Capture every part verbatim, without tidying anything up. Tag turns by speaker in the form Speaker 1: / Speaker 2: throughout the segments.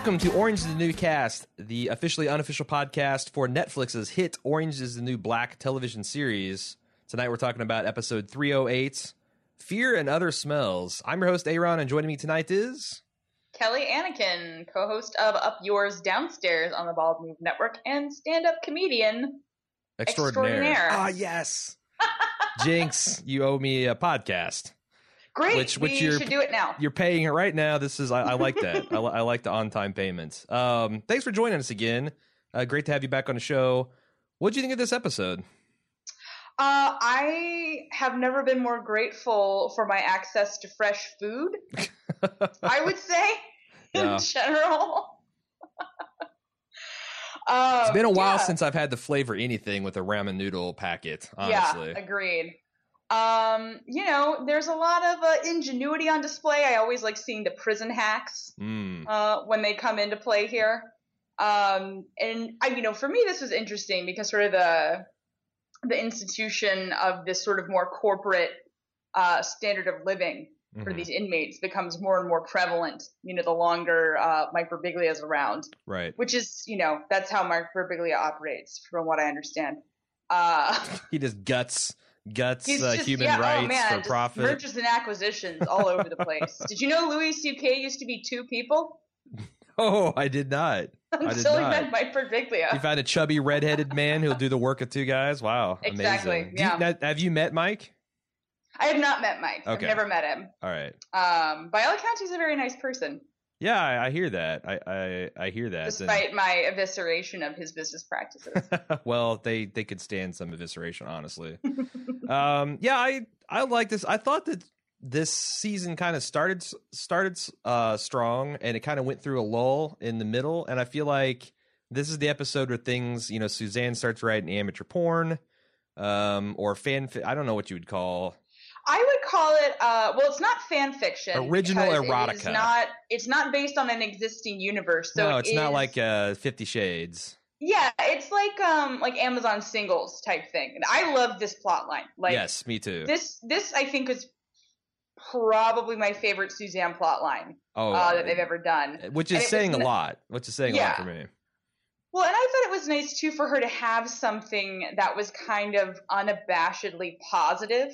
Speaker 1: Welcome to Orange is the New Cast, the officially unofficial podcast for Netflix's hit Orange is the New Black television series. Tonight we're talking about episode three oh eight, Fear and Other Smells. I'm your host, Aaron, and joining me tonight is...
Speaker 2: Kelly Anakin, co-host of Up Yours Downstairs on the Bald Move Network and stand-up comedian
Speaker 1: Extraordinaire.
Speaker 2: Extraordinaire.
Speaker 1: Ah, yes. Jinx, you owe me a podcast.
Speaker 2: Great,
Speaker 1: Which, which
Speaker 2: we
Speaker 1: you're,
Speaker 2: should do it now.
Speaker 1: You're paying it right now. This is I, I like that. I, li- I like the on-time payments. Um, thanks for joining us again. Uh, great to have you back on the show. What did you think of this episode?
Speaker 2: Uh, I have never been more grateful for my access to fresh food, I would say,
Speaker 1: Yeah.
Speaker 2: in general. um,
Speaker 1: It's been a while
Speaker 2: yeah.
Speaker 1: since I've had to flavor anything with a ramen noodle packet, honestly.
Speaker 2: Yeah, agreed. Um, you know, there's a lot of uh, ingenuity on display. I always like seeing the prison hacks
Speaker 1: Mm.
Speaker 2: uh, when they come into play here. Um, and I, you know, for me, this was interesting because sort of the the institution of this sort of more corporate uh, standard of living for
Speaker 1: Mhm.
Speaker 2: these inmates becomes more and more prevalent. You know, the longer uh, Mike Birbiglia is around,
Speaker 1: Right.
Speaker 2: which is, you know, that's how Mike Birbiglia operates, from what I understand. Uh,
Speaker 1: He just guts guts
Speaker 2: He's
Speaker 1: uh,
Speaker 2: just,
Speaker 1: human
Speaker 2: yeah,
Speaker 1: rights
Speaker 2: oh man,
Speaker 1: for
Speaker 2: just
Speaker 1: profit.
Speaker 2: mergers and acquisitions all over the place. Did you know Louis C K used to be two people
Speaker 1: Oh, I did not. I did
Speaker 2: until he
Speaker 1: not.
Speaker 2: met Mike Birbiglia?
Speaker 1: You found a chubby redheaded man who'll do the work of two guys. Wow,
Speaker 2: Exactly,
Speaker 1: amazing. Do you-
Speaker 2: yeah.
Speaker 1: now, have you met Mike?
Speaker 2: I have not met Mike.
Speaker 1: Okay.
Speaker 2: I've never met him.
Speaker 1: All right.
Speaker 2: Um, by all accounts, he's a very nice person,
Speaker 1: Yeah, I, I hear that. I, I I hear that. And-
Speaker 2: despite my evisceration of his business practices.
Speaker 1: well, they they could stand some evisceration, honestly. um, yeah, I I like this. I thought that this season kind of started started uh, strong, and it kind of went through a lull in the middle. And I feel like this is the episode where things, you know, Suzanne starts writing amateur porn, um, or fan. I don't know what you would call.
Speaker 2: I would call it, uh, well, it's not fan fiction.
Speaker 1: Original
Speaker 2: because
Speaker 1: erotica.
Speaker 2: It is not, it's not based on an existing universe. So
Speaker 1: no,
Speaker 2: it
Speaker 1: it's not
Speaker 2: is-
Speaker 1: like uh, Fifty Shades.
Speaker 2: Yeah, it's like um like Amazon singles type thing. And I love this plot line. Like
Speaker 1: Yes, me too.
Speaker 2: this this I think is probably my favorite Suzanne plot line
Speaker 1: oh,
Speaker 2: uh, that they've ever done.
Speaker 1: which
Speaker 2: and
Speaker 1: is
Speaker 2: it was
Speaker 1: saying a
Speaker 2: n-
Speaker 1: lot. Which is saying a lot
Speaker 2: Yeah.
Speaker 1: for me.
Speaker 2: Well, and I thought it was nice too for her to have something that was kind of unabashedly positive,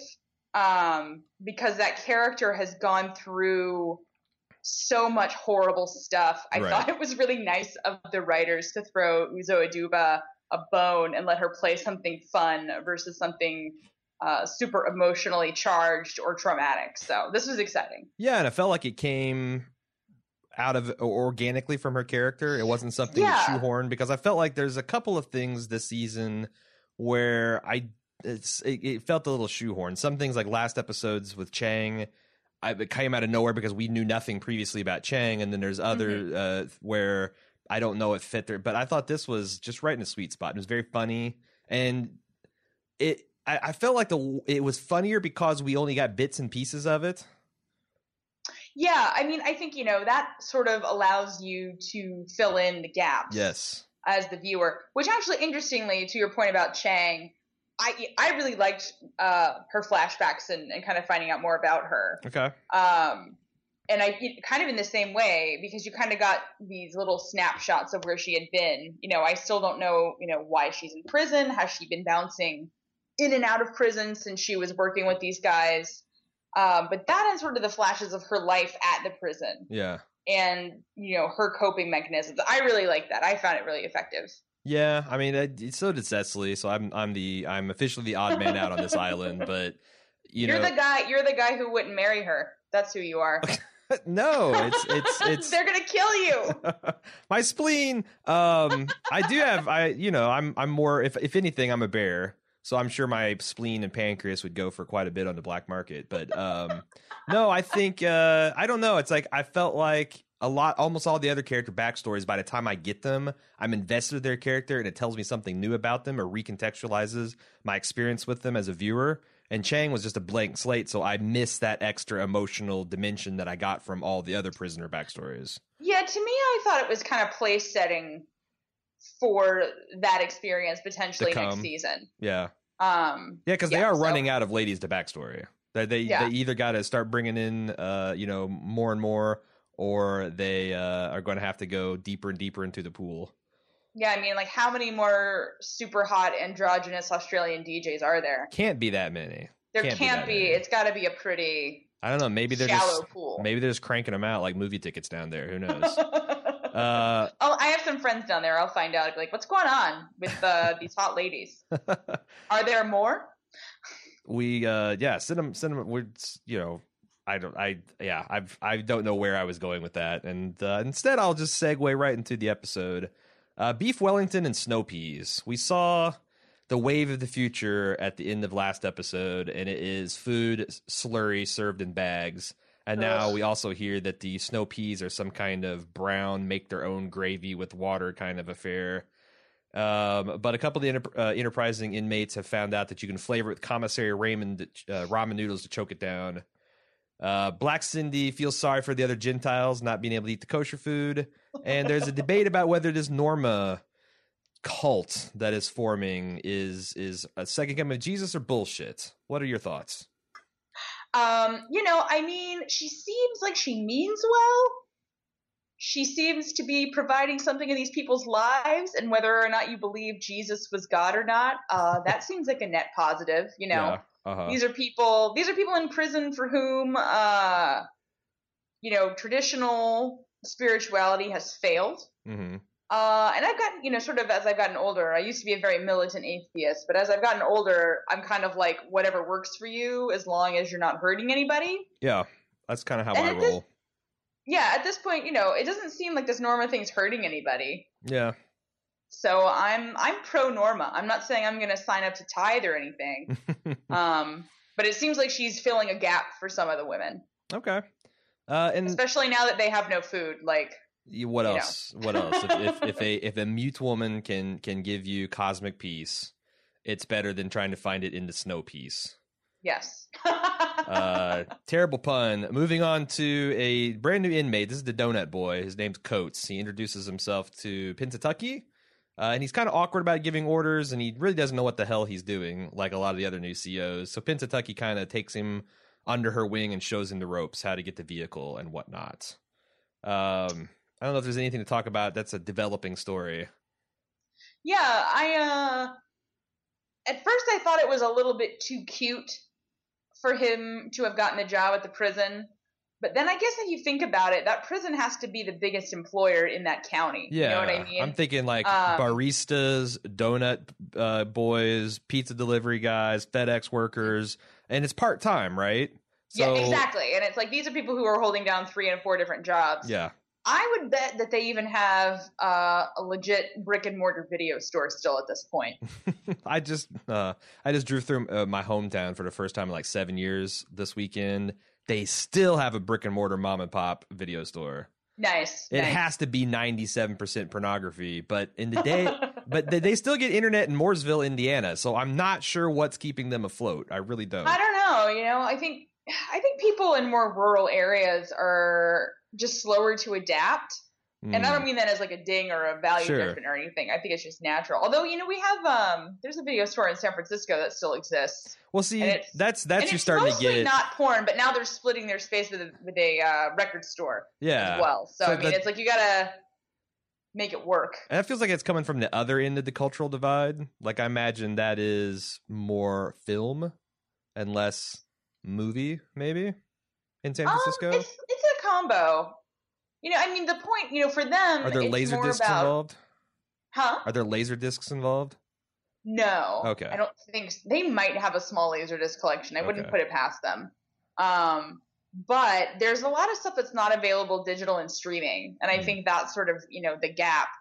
Speaker 2: um, because that character has gone through so much horrible stuff. I
Speaker 1: Right.
Speaker 2: thought it was really nice of the writers to throw Uzo Aduba a bone and let her play something fun versus something uh, super emotionally charged or traumatic. So this was exciting.
Speaker 1: Yeah, and it felt like it came out of organically from her character. It wasn't something
Speaker 2: Yeah.
Speaker 1: shoehorned, because I felt like there's a couple of things this season where I it's it, it felt a little shoehorned. Some things like last episodes with Chang, I, it came out of nowhere because we knew nothing previously about Chang, and then there's other
Speaker 2: Mm-hmm.
Speaker 1: uh, where I don't know it fit there. But I thought this was just right in the sweet spot. It was very funny, and it I, I felt like the it was funnier because we only got bits and pieces of it.
Speaker 2: Yeah, I mean, I think, you know, that sort of allows you to fill in the gaps.
Speaker 1: Yes.
Speaker 2: As the viewer, which actually, interestingly, to your point about Chang, I I really liked uh, her flashbacks and, and kind of finding out more about her.
Speaker 1: Okay.
Speaker 2: Um, and I it- kind of in the same way, because you kind of got these little snapshots of where she had been. You know, I still don't know, you know, why she's in prison. Has she been bouncing in and out of prison since she was working with these guys? Um, but that and sort of the flashes of her life at the prison
Speaker 1: Yeah.
Speaker 2: and, you know, her coping mechanisms. I really like that. I found it really effective.
Speaker 1: Yeah, I mean, it, so did Cecily. So I'm, I'm the, I'm officially the odd man out on this island. But you
Speaker 2: You're
Speaker 1: know,
Speaker 2: the guy. You're the guy who wouldn't marry her. That's who you are.
Speaker 1: no, it's, it's, it's.
Speaker 2: They're gonna kill you.
Speaker 1: My spleen. Um, I do have, I, you know, I'm, I'm more. If, if anything, I'm a bear. So I'm sure my spleen and pancreas would go for quite a bit on the black market. But um, no, I think uh, I don't know. It's like I felt like a lot, almost all the other character backstories, by the time I get them, I'm invested with their character, and it tells me something new about them or recontextualizes my experience with them as a viewer. And Chang was just a blank slate, so I missed that extra emotional dimension that I got from all the other prisoner backstories.
Speaker 2: Yeah, to me, I thought it was kind of place setting for that experience potentially
Speaker 1: To
Speaker 2: next
Speaker 1: come.
Speaker 2: season.
Speaker 1: Yeah.
Speaker 2: Um,
Speaker 1: Yeah, because they
Speaker 2: Yeah,
Speaker 1: are
Speaker 2: so-
Speaker 1: running out of ladies to backstory. They they,
Speaker 2: Yeah.
Speaker 1: they either got to start bringing in, uh, you know, more and more, or they uh, are going to have to go deeper and deeper into the pool.
Speaker 2: Yeah, I mean, like, how many more super hot androgynous Australian D Js are there?
Speaker 1: Can't be that many.
Speaker 2: There
Speaker 1: can't,
Speaker 2: can't be.
Speaker 1: be.
Speaker 2: be it's got to be a pretty.
Speaker 1: I don't know. Maybe they're
Speaker 2: shallow
Speaker 1: just
Speaker 2: pool.
Speaker 1: Maybe they're just cranking them out like movie tickets down there. Who knows? uh,
Speaker 2: oh, I have some friends down there. I'll find out. I'll be like, what's going on with uh, these hot ladies? Are there more?
Speaker 1: We uh, yeah, send them. Send them. We're you know. I don't. I yeah. I've. I don't know where I was going with that, and uh, instead I'll just segue right into the episode. Uh, Beef Wellington and snow peas. We saw the wave of the future at the end of last episode, and it is food slurry served in bags. And now
Speaker 2: Ugh.
Speaker 1: we also hear that the snow peas are some kind of brown, make their own gravy with water kind of affair. Um, but a couple of the enter- uh, enterprising inmates have found out that you can flavor it with commissary Raymond uh, ramen noodles to choke it down. Uh, Black Cindy feels sorry for the other Gentiles not being able to eat the kosher food. And there's a debate about whether this Norma cult that is forming is is a second coming of Jesus or bullshit. What are your thoughts?
Speaker 2: Um, you know, I mean, she seems like she means well. She seems to be providing something in these people's lives, and whether or not you believe Jesus was God or not, uh, that seems like a net positive, you know.
Speaker 1: Yeah. Uh-huh.
Speaker 2: These are people. These are people in prison for whom, uh, you know, traditional spirituality has failed.
Speaker 1: Mm-hmm.
Speaker 2: Uh, and I've gotten, you know, sort of as I've gotten older. I used to be a very militant atheist, but as I've gotten older, I'm kind of like whatever works for you, as long as you're not hurting anybody.
Speaker 1: Yeah, that's kind of how
Speaker 2: And
Speaker 1: I
Speaker 2: at
Speaker 1: roll.
Speaker 2: this- Yeah, at this point, you know, it doesn't seem like this Norma thing's hurting anybody.
Speaker 1: Yeah.
Speaker 2: So I'm I'm pro Norma. I'm not saying I'm going to sign up to tithe or anything. um, but it seems like she's filling a gap for some of the women.
Speaker 1: Okay. Uh, and
Speaker 2: especially now that they have no food. Like,
Speaker 1: you- what
Speaker 2: you
Speaker 1: else? What else? If, if if a if a mute woman can can give you cosmic peace, it's better than trying to find it in the snow peace.
Speaker 2: yes.
Speaker 1: Uh, terrible pun. Moving on to a brand new inmate. This is the Donut Boy. His name's Coates. He introduces himself to Pennsatucky, uh, and he's kind of awkward about giving orders, and he really doesn't know what the hell he's doing, like a lot of the other new C Os. So Pennsatucky kind of takes him under her wing and shows him the ropes, how to get the vehicle and whatnot. Um, I don't know if there's anything to talk about. That's a developing story.
Speaker 2: Yeah, I, uh, at first I thought it was a little bit too cute for him to have gotten a job at the prison. But then I guess if you think about it, that prison has to be the biggest employer in that county.
Speaker 1: Yeah,
Speaker 2: You know what I mean?
Speaker 1: I'm thinking like
Speaker 2: Um,
Speaker 1: baristas, donut uh, boys, pizza delivery guys, FedEx workers, and it's part time, right? So,
Speaker 2: yeah, exactly. And it's like these are people who are holding down three and four different jobs.
Speaker 1: Yeah,
Speaker 2: I would bet that they even have uh, a legit brick and mortar video store still at this point.
Speaker 1: I just uh, I just drove through uh, my hometown for the first time in like seven years this weekend. They still have a brick and mortar mom and pop video store.
Speaker 2: Nice.
Speaker 1: It
Speaker 2: nice.
Speaker 1: has to be ninety-seven percent pornography, but in the day, but they, they still get internet in Mooresville, Indiana. So I'm not sure what's keeping them afloat. I really don't.
Speaker 2: I don't know. You know, I think I think people in more rural areas are just slower to adapt.
Speaker 1: Mm.
Speaker 2: And I don't mean that as like a ding or a value
Speaker 1: Sure.
Speaker 2: different or anything. I think it's just natural. Although, you know, we have um there's a video store in San Francisco that still exists.
Speaker 1: Well, see,
Speaker 2: And it's-
Speaker 1: that's that's
Speaker 2: and
Speaker 1: you
Speaker 2: it's
Speaker 1: starting to
Speaker 2: mostly
Speaker 1: get.
Speaker 2: not porn, but now they're splitting their space with a, with a uh, record store
Speaker 1: Yeah.
Speaker 2: as well. So,
Speaker 1: So
Speaker 2: I mean,
Speaker 1: that-
Speaker 2: it's like you gotta make it work.
Speaker 1: And it feels like it's coming from the other end of the cultural divide. Like I imagine that is more film and less movie, maybe in San Francisco.
Speaker 2: Um, it's it's a combo. You know, I mean, the point, you know, for them,
Speaker 1: Are there
Speaker 2: it's
Speaker 1: laser
Speaker 2: more
Speaker 1: discs
Speaker 2: about,
Speaker 1: involved?
Speaker 2: Huh?
Speaker 1: Are there laser discs involved?
Speaker 2: No.
Speaker 1: Okay.
Speaker 2: I don't think so. They might have a small Laserdisc collection. I wouldn't
Speaker 1: Okay.
Speaker 2: put it past them. Um, but there's a lot of stuff that's not available digital and streaming, and I
Speaker 1: Hmm.
Speaker 2: think that's sort of, you know, the gap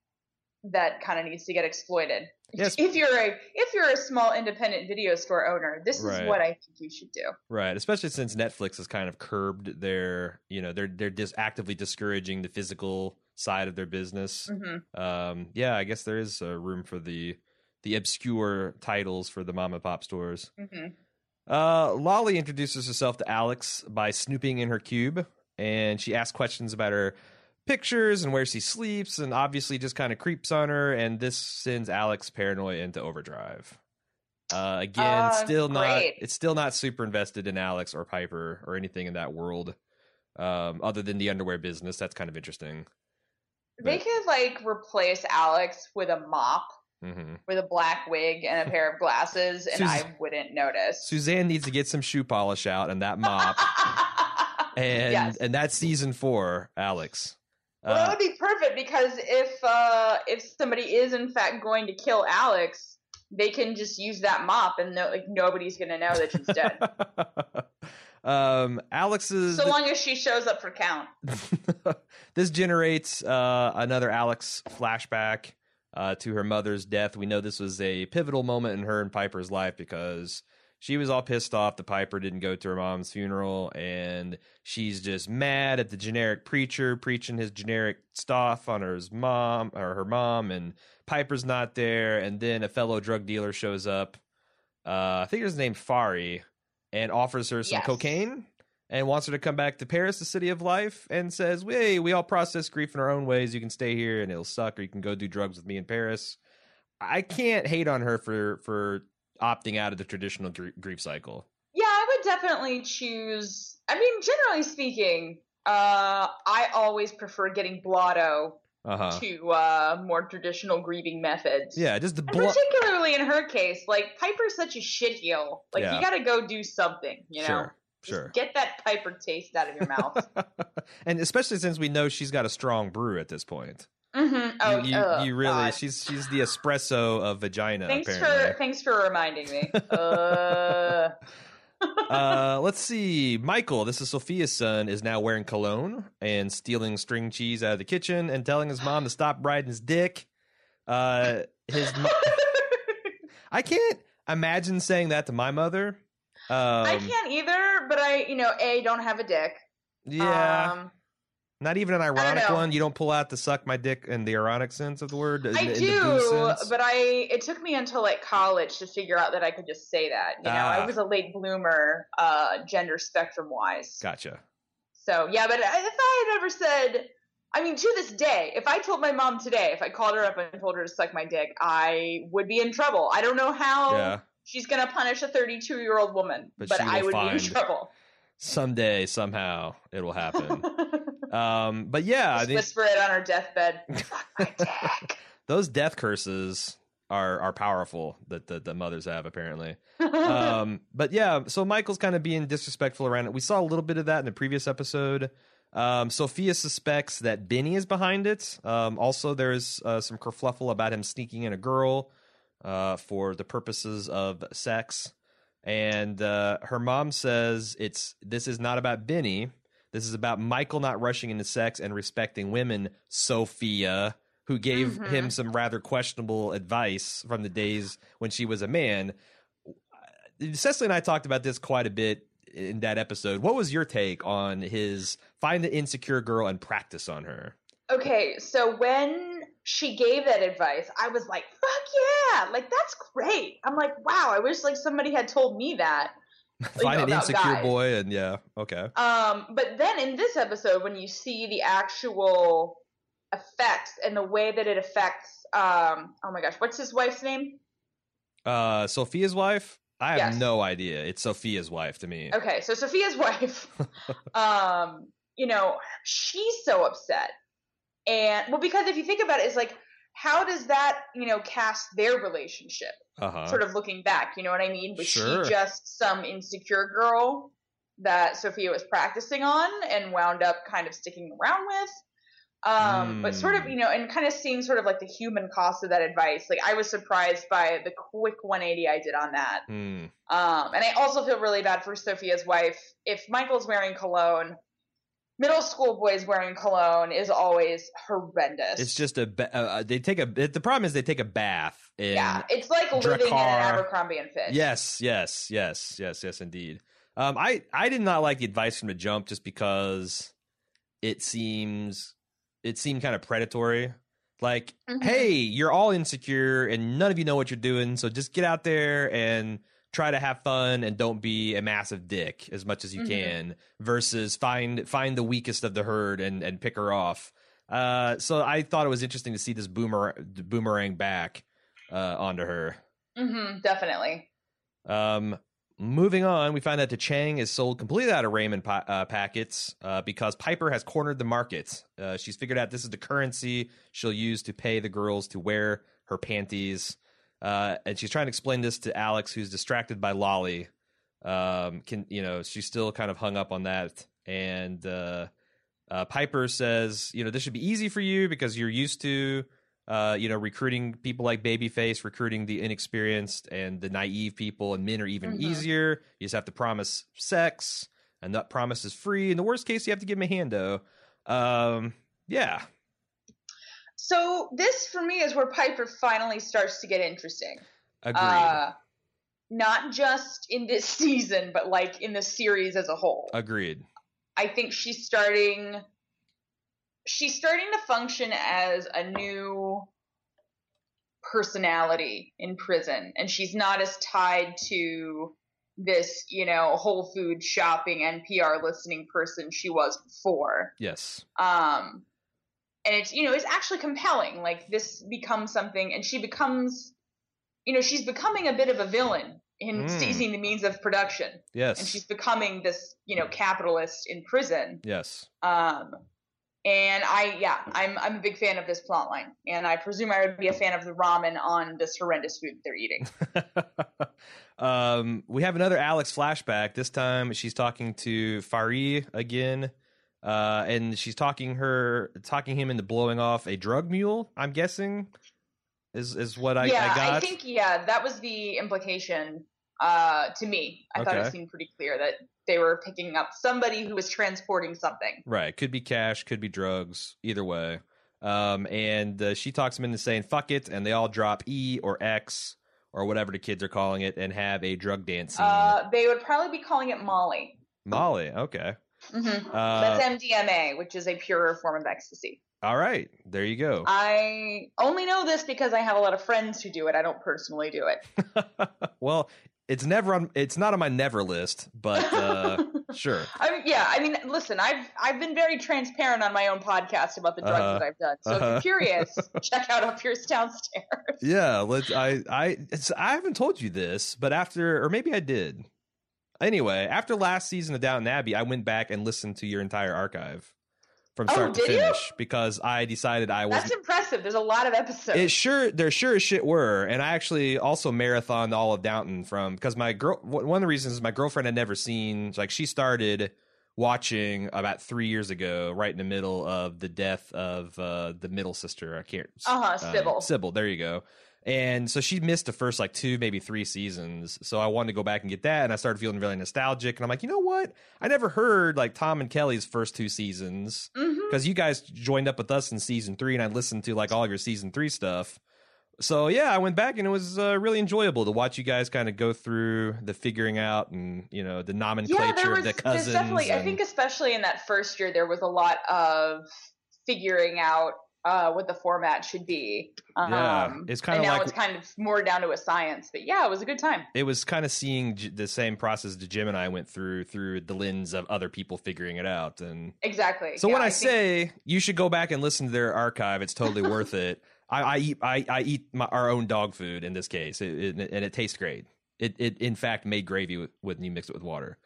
Speaker 2: that kind of needs to get exploited.
Speaker 1: Yes.
Speaker 2: If you're a if you're a small independent video store owner, this
Speaker 1: Right.
Speaker 2: is what I think you should do.
Speaker 1: Right, especially since Netflix has kind of curbed their, you know, they're they're just actively discouraging the physical side of their business.
Speaker 2: hmm
Speaker 1: Um, yeah, I guess there is uh, room for the the obscure titles for the mom and pop stores.
Speaker 2: hmm
Speaker 1: Uh, Lolly introduces herself to Alex by snooping in her cube, and she asks questions about her pictures and where she sleeps, and obviously just kind of creeps on her, and this sends Alex paranoia into overdrive. Uh, again,
Speaker 2: Uh,
Speaker 1: still not
Speaker 2: great.
Speaker 1: it's still not super invested in Alex or Piper or anything in that world. Um, other than the underwear business, that's kind of interesting.
Speaker 2: They
Speaker 1: But-
Speaker 2: could like replace Alex with a mop,
Speaker 1: Mhm.
Speaker 2: with a black wig and a pair of glasses, and
Speaker 1: Sus-
Speaker 2: I wouldn't notice.
Speaker 1: Suzanne needs to get some shoe polish out and that mop, and
Speaker 2: Yes.
Speaker 1: and that's season four, Alex.
Speaker 2: Well, that
Speaker 1: Uh,
Speaker 2: would be perfect because if uh, if somebody is in fact going to kill Alex, they can just use that mop, and no, like nobody's gonna know that she's dead.
Speaker 1: um, Alex's
Speaker 2: So long as she shows up for count.
Speaker 1: this generates uh, another Alex flashback uh, to her mother's death. We know this was a pivotal moment in her and Piper's life because she was all pissed off that Piper didn't go to her mom's funeral, and she's just mad at the generic preacher preaching his generic stuff on her mom or her mom, and Piper's not there. And then a fellow drug dealer shows up. Uh, I think his name Fari, and offers her some
Speaker 2: Yes.
Speaker 1: cocaine and wants her to come back to Paris, the city of life, and says, hey, we all process grief in our own ways. You can stay here and it'll suck, or you can go do drugs with me in Paris. I can't hate on her for, for opting out of the traditional gr- grief cycle.
Speaker 2: Yeah, I would definitely choose. I mean, generally speaking, uh, I always prefer getting blotto
Speaker 1: Uh-huh.
Speaker 2: to uh, more traditional grieving methods.
Speaker 1: Yeah, just the
Speaker 2: And
Speaker 1: blo-
Speaker 2: particularly in her case, like Piper's such a shitheel. Like
Speaker 1: Yeah.
Speaker 2: you got to go do something, you know.
Speaker 1: Sure,
Speaker 2: Just
Speaker 1: sure.
Speaker 2: get that Piper taste out of your mouth.
Speaker 1: And especially since we know she's got a strong brew at this point.
Speaker 2: Mm-hmm. Oh,
Speaker 1: you, you,
Speaker 2: ugh,
Speaker 1: you really,
Speaker 2: God.
Speaker 1: she's she's the espresso of vagina,
Speaker 2: Thanks
Speaker 1: apparently.
Speaker 2: for thanks for reminding me. uh,
Speaker 1: uh, let's see. Michael, this is Sophia's son, is now wearing cologne and stealing string cheese out of the kitchen and telling his mom to stop riding his dick. Uh, his, mo- I can't imagine saying that to my mother. Um,
Speaker 2: I can't either, but I, you know, a don't have a dick.
Speaker 1: Yeah,
Speaker 2: Um,
Speaker 1: not even an ironic
Speaker 2: know.
Speaker 1: one. You don't pull out the suck my dick in the ironic sense of the word. in
Speaker 2: I
Speaker 1: the- in the
Speaker 2: do,
Speaker 1: boo sense?
Speaker 2: but I. It took me until like college to figure out that I could just say that. You know,
Speaker 1: Ah.
Speaker 2: I was a late bloomer, uh, gender spectrum wise.
Speaker 1: Gotcha.
Speaker 2: So yeah, but I- if I had ever said, I mean, to this day, if I told my mom today, if I called her up and told her to suck my dick, I would be in trouble. I don't know how
Speaker 1: Yeah.
Speaker 2: she's gonna punish a thirty-two year old woman,
Speaker 1: But
Speaker 2: but,
Speaker 1: she
Speaker 2: I
Speaker 1: will
Speaker 2: would be
Speaker 1: find-
Speaker 2: in trouble.
Speaker 1: Someday, somehow, it will happen. um, but yeah, I
Speaker 2: Just
Speaker 1: think
Speaker 2: whisper it on her deathbed. Suck my dick.
Speaker 1: those death curses are are powerful that the, the mothers have apparently. Um, but yeah, so Michael's kind of being disrespectful around it. We saw a little bit of that in the previous episode. Um, Sophia suspects that Benny is behind it. Um, also, there's uh, some kerfluffle about him sneaking in a girl uh, for the purposes of sex. And uh, her mom says it's this is not about Benny. This is about Michael not rushing into sex and respecting women, Sophia, who gave
Speaker 2: Mhm.
Speaker 1: him some rather questionable advice from the days when she was a man. Cecily and I talked about this quite a bit in that episode. What was your take on his find the insecure girl and practice on her?
Speaker 2: Okay, so when she gave that advice, I was like, fuck yeah, like that's great. I'm like, wow, I wish like somebody had told me that.
Speaker 1: Find
Speaker 2: know,
Speaker 1: an
Speaker 2: about
Speaker 1: insecure
Speaker 2: guys.
Speaker 1: boy, and yeah, okay.
Speaker 2: Um, but then in this episode, when you see the actual effects and the way that it affects, um, oh my gosh, what's his wife's name?
Speaker 1: Uh, Sophia's wife? I have
Speaker 2: Yes.
Speaker 1: no idea. It's Sophia's wife to me.
Speaker 2: Okay, so Sophia's wife, um, you know, she's so upset. And, well, because if you think about it, it's like, how does that, you know, cast their relationship?
Speaker 1: Uh-huh.
Speaker 2: Sort of looking back, you know what I mean? Was
Speaker 1: Sure.
Speaker 2: she just some insecure girl that Sophia was practicing on and wound up kind of sticking around with? Um, But sort of,
Speaker 1: Mm.
Speaker 2: you know, and kind of seeing sort of like the human cost of that advice. Like I was surprised by the quick one eighty I did on that.
Speaker 1: Hmm.
Speaker 2: Um, and I also feel really bad for Sophia's wife. If Michael's wearing cologne, middle school boys wearing cologne is always horrendous.
Speaker 1: It's just a ba- uh, they take a the problem is they take a bath in
Speaker 2: yeah, it's like living in
Speaker 1: Drakkar.
Speaker 2: an Abercrombie and Fitch.
Speaker 1: Yes, yes, yes, yes, yes, indeed. Um, I I did not like the advice from the jump just because it seems it seemed kind of predatory. Like,
Speaker 2: Mhm.
Speaker 1: hey, you're all insecure and none of you know what you're doing, so just get out there and try to have fun and don't be a massive dick as much as you
Speaker 2: Mhm.
Speaker 1: can. Versus find find the weakest of the herd and and pick her off. Uh, so I thought it was interesting to see this boomer boomerang back uh, onto her.
Speaker 2: Mm-hmm, definitely.
Speaker 1: Um, Moving on, we find out that Chang is sold completely out of ramen pa- uh, packets uh, because Piper has cornered the market. Uh, she's figured out this is the currency she'll use to pay the girls to wear her panties. Uh, and she's trying to explain this to Alex, who's distracted by Lolly. Um, can you know, she's still kind of hung up on that. And uh, uh, Piper says, you know, this should be easy for you because you're used to Uh, you know, recruiting people like Babyface, recruiting the inexperienced and the naive people, and men are even mm-hmm. easier. You just have to promise sex, and that promise is free. In the worst case, you have to give them a hando. Um, yeah.
Speaker 2: So this, for me, is where Piper finally starts to get interesting.
Speaker 1: Agreed.
Speaker 2: Uh, not just in this season, but like in the series as a whole.
Speaker 1: Agreed.
Speaker 2: I think she's starting... She's starting to function as a new personality in prison, and she's not as tied to this, you know, Whole Foods shopping N P R listening person she was before.
Speaker 1: Yes.
Speaker 2: Um, and it's, you know, it's actually compelling. Like, this becomes something, and she becomes, you know, she's becoming a bit of a villain in mm. seizing the means of production.
Speaker 1: Yes.
Speaker 2: And she's becoming this, you know, capitalist in prison.
Speaker 1: Yes.
Speaker 2: Um, And I, yeah, I'm I'm a big fan of this plotline, and I presume I would be a fan of the ramen on this horrendous food they're eating.
Speaker 1: um, we have another Alex flashback. This time she's talking to Fari again, uh, and she's talking her talking him into blowing off a drug mule. I'm guessing is is what I,
Speaker 2: yeah,
Speaker 1: I got.
Speaker 2: I think yeah, that was the implication. Uh, to me, I okay. thought it seemed pretty clear that they were picking up somebody who was transporting something.
Speaker 1: Right. Could be cash, could be drugs, either way. Um, and uh, she talks them into saying, fuck it, and they all drop E or X or whatever the kids are calling it and have a drug dance scene.
Speaker 2: Uh, they would probably be calling it Molly.
Speaker 1: Molly, okay.
Speaker 2: Mm-hmm. Uh, That's M D M A, which is a purer form of ecstasy.
Speaker 1: All right. There you go.
Speaker 2: I only know this because I have a lot of friends who do it. I don't personally do it.
Speaker 1: Well, It's never on. It's not on my never list, but uh, sure.
Speaker 2: I mean, yeah, I mean, listen, I've I've been very transparent on my own podcast about the drugs uh-huh. that I've done. So uh-huh. if you're curious, check out Up Yours Downstairs.
Speaker 1: Yeah, let's. I I it's, I haven't told you this, but after, or maybe I did. Anyway, after last season of Downton Abbey, I went back and listened to your entire archive from start
Speaker 2: oh,
Speaker 1: to finish
Speaker 2: you?
Speaker 1: because I decided I was.
Speaker 2: That's impressive. There's a lot of episodes.
Speaker 1: It sure, there sure as shit were, and I actually also marathoned all of Downton from because my girl. One of the reasons is my girlfriend had never seen. Like she started watching about three years ago, right in the middle of the death of uh, the middle sister. I can't.
Speaker 2: Uh huh. Sybil.
Speaker 1: Uh, Sybil. There you go. And so she missed the first like two, maybe three seasons. So I wanted to go back and get that. And I started feeling really nostalgic. And I'm like, you know what? I never heard like Tom and Kelly's first two seasons because mm-hmm. you guys joined up with us in season three and I listened to like all of your season three stuff. So yeah, I went back and it was uh, really enjoyable to watch you guys kind of go through the figuring out and, you know, the nomenclature
Speaker 2: yeah, there was,
Speaker 1: of the cousins.
Speaker 2: Definitely,
Speaker 1: and...
Speaker 2: I think especially in that first year, there was a lot of figuring out Uh, what the format should be. Um,
Speaker 1: yeah, it's kind
Speaker 2: of now
Speaker 1: like,
Speaker 2: it's kind of more down to a science. But yeah, it was a good time.
Speaker 1: It was kind of seeing J- the same process that Jim and I went through through the lens of other people figuring it out. And
Speaker 2: exactly.
Speaker 1: So
Speaker 2: yeah,
Speaker 1: when I,
Speaker 2: I
Speaker 1: say
Speaker 2: think...
Speaker 1: you should go back and listen to their archive, it's totally worth it. I, I eat I, I eat my, our own dog food in this case, it, it, and it tastes great. It it in fact made gravy with, when you mix it with water.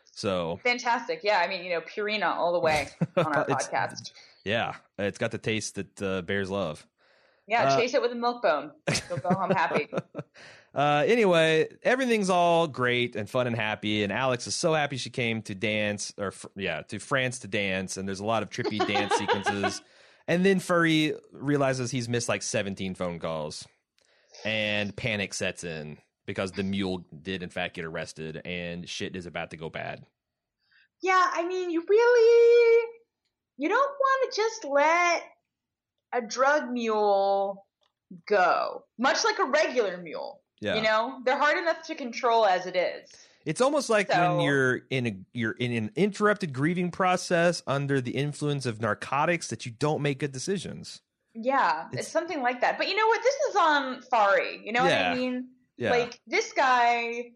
Speaker 1: So
Speaker 2: fantastic. Yeah, I mean, you know, Purina all the way on our podcast.
Speaker 1: Yeah, it's got the taste that uh, bears love.
Speaker 2: Yeah,
Speaker 1: uh,
Speaker 2: chase it with a milk bone. You'll go home happy.
Speaker 1: Uh, anyway, everything's all great and fun and happy, and Alex is so happy she came to dance, or yeah, to France to dance, and there's a lot of trippy dance sequences. And then Furry realizes he's missed like seventeen phone calls, and panic sets in because the mule did in fact get arrested, and shit is about to go bad.
Speaker 2: Yeah, I mean, you really... You don't want to just let a drug mule go, much like a regular mule. Yeah. You know, they're hard enough to control as it is.
Speaker 1: It's almost like
Speaker 2: so,
Speaker 1: when you're in a you're in an interrupted grieving process under the influence of narcotics that you don't make good decisions.
Speaker 2: Yeah, it's, it's something like that. But you know what? This is on Fari. You know
Speaker 1: yeah,
Speaker 2: what I mean?
Speaker 1: Yeah.
Speaker 2: Like this guy.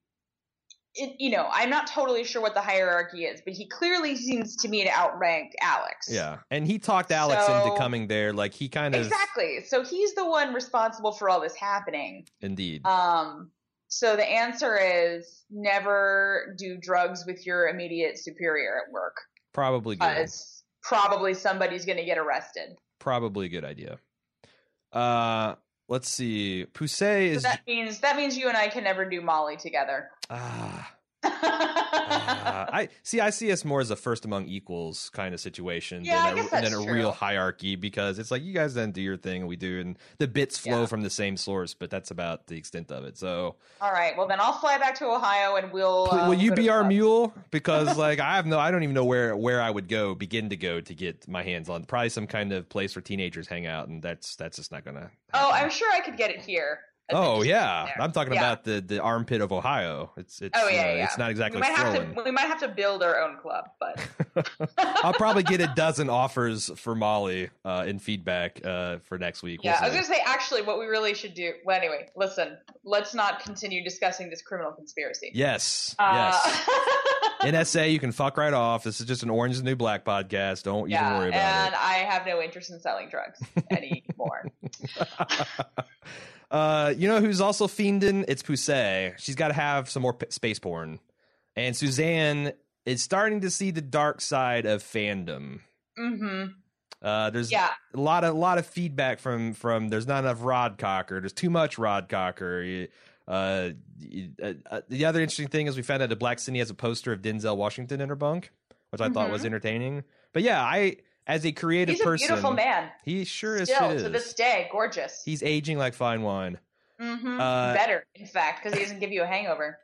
Speaker 2: It, you know, I'm not totally sure what the hierarchy is, but he clearly seems to me to outrank Alex.
Speaker 1: Yeah, and he talked Alex so, into coming there. Like he kind of
Speaker 2: exactly. So he's the one responsible for all this happening.
Speaker 1: Indeed.
Speaker 2: Um, So the answer is never do drugs with your immediate superior at work.
Speaker 1: Probably good.
Speaker 2: Because probably somebody's going to get arrested.
Speaker 1: Probably a good idea. Uh, let's see. Poussey is.
Speaker 2: So that means that means you and I can never do Molly together.
Speaker 1: Ah. uh, I see. I see us more as a first among equals kind of situation
Speaker 2: yeah,
Speaker 1: than,
Speaker 2: I
Speaker 1: a,
Speaker 2: guess that's
Speaker 1: than a
Speaker 2: true.
Speaker 1: real hierarchy, because it's like you guys then do your thing and we do, and the bits flow
Speaker 2: Yeah.
Speaker 1: from the same source, but that's about the extent of it. So,
Speaker 2: All right. Well, then I'll fly back to Ohio and we'll.
Speaker 1: pl-
Speaker 2: Uh,
Speaker 1: will you
Speaker 2: go to
Speaker 1: be our
Speaker 2: club.
Speaker 1: mule? Because like I have no, I don't even know where where I would go, begin to go to get my hands on probably some kind of place where teenagers hang out, and that's that's just not gonna.
Speaker 2: Oh,
Speaker 1: happen.
Speaker 2: I'm sure I could get it here. and then
Speaker 1: Oh
Speaker 2: just
Speaker 1: yeah,
Speaker 2: there.
Speaker 1: I'm talking
Speaker 2: Yeah.
Speaker 1: about the, the armpit of Ohio. It's it's
Speaker 2: Oh, yeah,
Speaker 1: uh,
Speaker 2: yeah.
Speaker 1: it's not exactly
Speaker 2: We might have
Speaker 1: flowing.
Speaker 2: to. We might have to build our own club, but
Speaker 1: I'll probably get a dozen offers for Molly uh, in feedback uh, for next week.
Speaker 2: yeah. I
Speaker 1: We'll
Speaker 2: was
Speaker 1: see.
Speaker 2: gonna say actually, what we really should do. Well, anyway, listen. Let's not continue discussing this criminal conspiracy.
Speaker 1: Yes,
Speaker 2: Uh,
Speaker 1: yes. N S A, you can fuck right off. This is just an Orange is the New Black podcast. Don't
Speaker 2: yeah,
Speaker 1: even worry about
Speaker 2: and I have no interest in selling drugs anymore.
Speaker 1: it. uh, you know who's also fiending? It's Poussey. She's got to have some more p- space porn. And Suzanne is starting to see the dark side of fandom.
Speaker 2: Mm-hmm.
Speaker 1: Uh, there's
Speaker 2: Yeah.
Speaker 1: a lot of lot of feedback from from there's not enough Rod Cocker. There's too much Rod Cocker. You- Uh, you- uh, uh, the other interesting thing is we found out that Black Cindy has a poster of Denzel Washington in her bunk, which I thought was entertaining. But yeah, I as a creative
Speaker 2: He's a
Speaker 1: person,
Speaker 2: beautiful man.
Speaker 1: he sure is.
Speaker 2: Still
Speaker 1: shit
Speaker 2: to
Speaker 1: is.
Speaker 2: this day, gorgeous.
Speaker 1: He's aging like fine wine.
Speaker 2: Mm-hmm.
Speaker 1: uh,
Speaker 2: Better, in fact, because he doesn't give you a hangover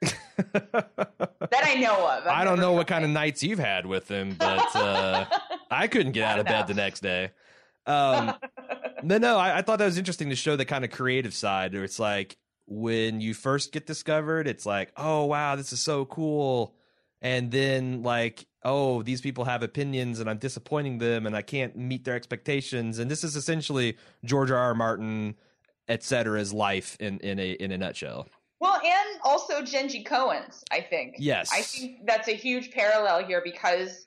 Speaker 2: that I know of. I've
Speaker 1: I don't
Speaker 2: never
Speaker 1: know what
Speaker 2: tried.
Speaker 1: kind of nights you've had with him, but uh, I couldn't get
Speaker 2: Not
Speaker 1: out of bed
Speaker 2: enough.
Speaker 1: the next day. Um, no, no, I, I thought that was interesting to show the kind of creative side where it's like when you first get discovered, it's like, oh, wow, this is so cool. And then like, oh, these people have opinions and I'm disappointing them and I can't meet their expectations. And this is essentially George R. R. Martin, et cetera's life in, in a in a nutshell.
Speaker 2: Well, and also Genji Cohen's, I think.
Speaker 1: Yes.
Speaker 2: I think that's a huge parallel here because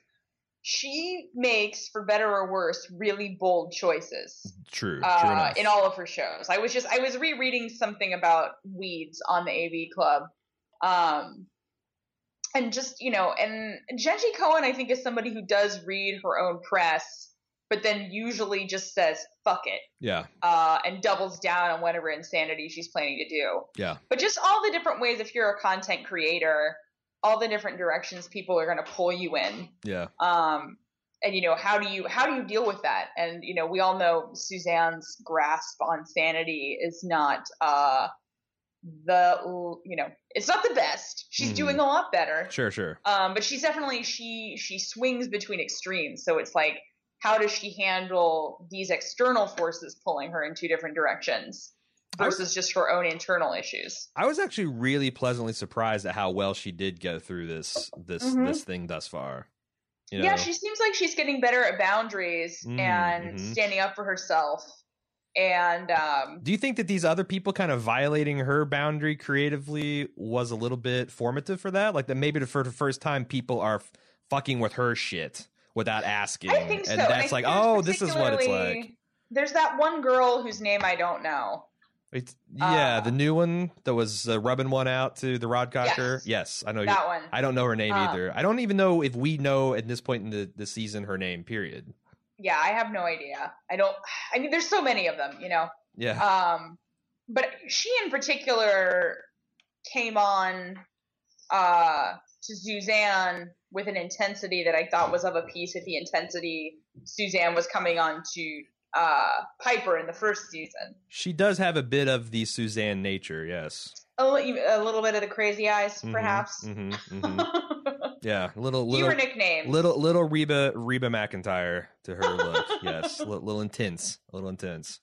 Speaker 2: she makes, for better or worse, really bold choices
Speaker 1: True. True
Speaker 2: uh,
Speaker 1: enough.
Speaker 2: in all of her shows. I was just I was rereading something about Weeds on the A V Club, um, and just you know, and Genji Cohen, I think, is somebody who does read her own press, but then usually just says "fuck it"
Speaker 1: yeah.
Speaker 2: uh, and doubles down on whatever insanity she's planning to do.
Speaker 1: Yeah.
Speaker 2: But just all the different ways, if you're a content creator, all the different directions people are going to pull you in.
Speaker 1: Yeah.
Speaker 2: Um, and you know, how do you how do you deal with that? And you know, we all know Suzanne's grasp on sanity is not uh, the you know, it's not the best. She's
Speaker 1: Mhm.
Speaker 2: doing a lot better.
Speaker 1: Sure. Sure.
Speaker 2: Um, but she's definitely she she swings between extremes. So it's like, how does she handle these external forces pulling her in two different directions versus just her own internal issues?
Speaker 1: I was actually really pleasantly surprised at how well she did go through this this
Speaker 2: Mhm.
Speaker 1: this thing thus far. You know?
Speaker 2: Yeah, she seems like she's getting better at boundaries
Speaker 1: Mm,
Speaker 2: and
Speaker 1: mhm.
Speaker 2: standing up for herself. And um,
Speaker 1: Do you think that these other people kind of violating her boundary creatively was a little bit formative for that? Like that maybe for the first time people are f- fucking with her shit without asking.
Speaker 2: I think so.
Speaker 1: And
Speaker 2: And I
Speaker 1: that's like,
Speaker 2: think there's
Speaker 1: oh, this is what it's
Speaker 2: particularly-
Speaker 1: like.
Speaker 2: There's that one girl whose name I don't know.
Speaker 1: It's, yeah,
Speaker 2: Uh,
Speaker 1: the new one that was uh, rubbing one out to the Rod Cocker.
Speaker 2: Yes.
Speaker 1: Yes, I know. you
Speaker 2: That one.
Speaker 1: I don't know her name
Speaker 2: Um,
Speaker 1: either. I don't even know if we know at this point in the, the season her name, period.
Speaker 2: Yeah, I have no idea. I don't. I mean, there's so many of them, you know.
Speaker 1: Yeah.
Speaker 2: Um, but she in particular came on uh, to Suzanne with an intensity that I thought was of a piece with the intensity Suzanne was coming on to uh, Piper in the first season.
Speaker 1: She does have a bit of the Suzanne nature, yes.
Speaker 2: A, li- a little bit of the crazy eyes,
Speaker 1: Mhm,
Speaker 2: perhaps.
Speaker 1: mhm, mhm. Yeah, little
Speaker 2: Fewer
Speaker 1: little
Speaker 2: nicknames.
Speaker 1: little little Reba Reba McEntire to her look. Yes, a little, little intense, a little intense.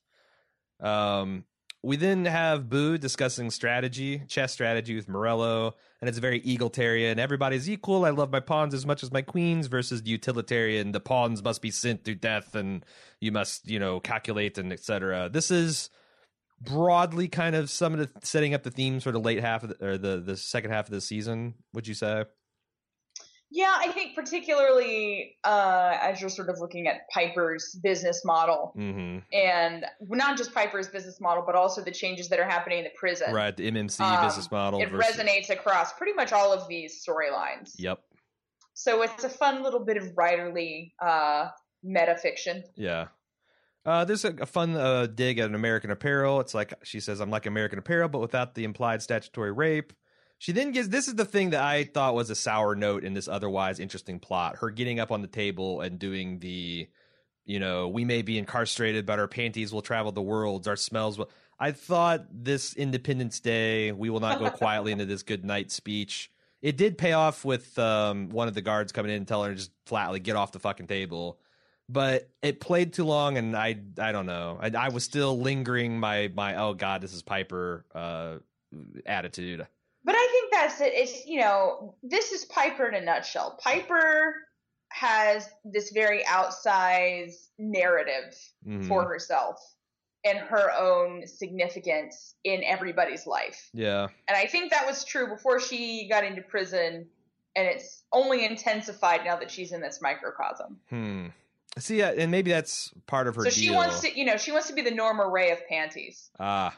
Speaker 1: Um, we then have Boo discussing strategy, chess strategy with Morello, and it's very egalitarian. Everybody's equal. I love my pawns as much as my queens. Versus the utilitarian, the pawns must be sent to death, and you must, you know, calculate and et cetera. This is broadly kind of some of the setting up the themes for the late half of the, or the the second half of the season. Would you say?
Speaker 2: Yeah, I think particularly uh, as you're sort of looking at Piper's business model,
Speaker 1: mm-hmm.
Speaker 2: and not just Piper's business model, but also the changes that are happening in the prison.
Speaker 1: Right, the M M C
Speaker 2: um,
Speaker 1: business model.
Speaker 2: It
Speaker 1: versus...
Speaker 2: resonates across pretty much all of these storylines.
Speaker 1: Yep.
Speaker 2: So it's a fun little bit of writerly uh, meta fiction.
Speaker 1: Yeah. Uh, there's a, a fun uh, dig at an American Apparel. It's like, she says, I'm like American Apparel, but without the implied statutory rape. She then gives, this is the thing that I thought was a sour note in this otherwise interesting plot. Her getting up on the table and doing the, you know, we may be incarcerated, but our panties will travel the world. Our smells will. I thought this Independence Day, we will not go quietly into this good night speech. It did pay off with um, one of the guards coming in and telling her to just flatly get off the fucking table. But it played too long, and I I don't know. I, I was still lingering my, my, oh, God, this is Piper uh, attitude.
Speaker 2: But I think that's it. It's, you know, this is Piper in a nutshell. Piper has this very outsized narrative mm-hmm. for herself and her own significance in everybody's life.
Speaker 1: Yeah.
Speaker 2: And I think that was true before she got into prison, and it's only intensified now that she's in this microcosm.
Speaker 1: Hmm. See, uh, and maybe that's part of her
Speaker 2: so
Speaker 1: deal.
Speaker 2: she wants to, you know, she wants to be the Norma Ray of panties.
Speaker 1: Ah.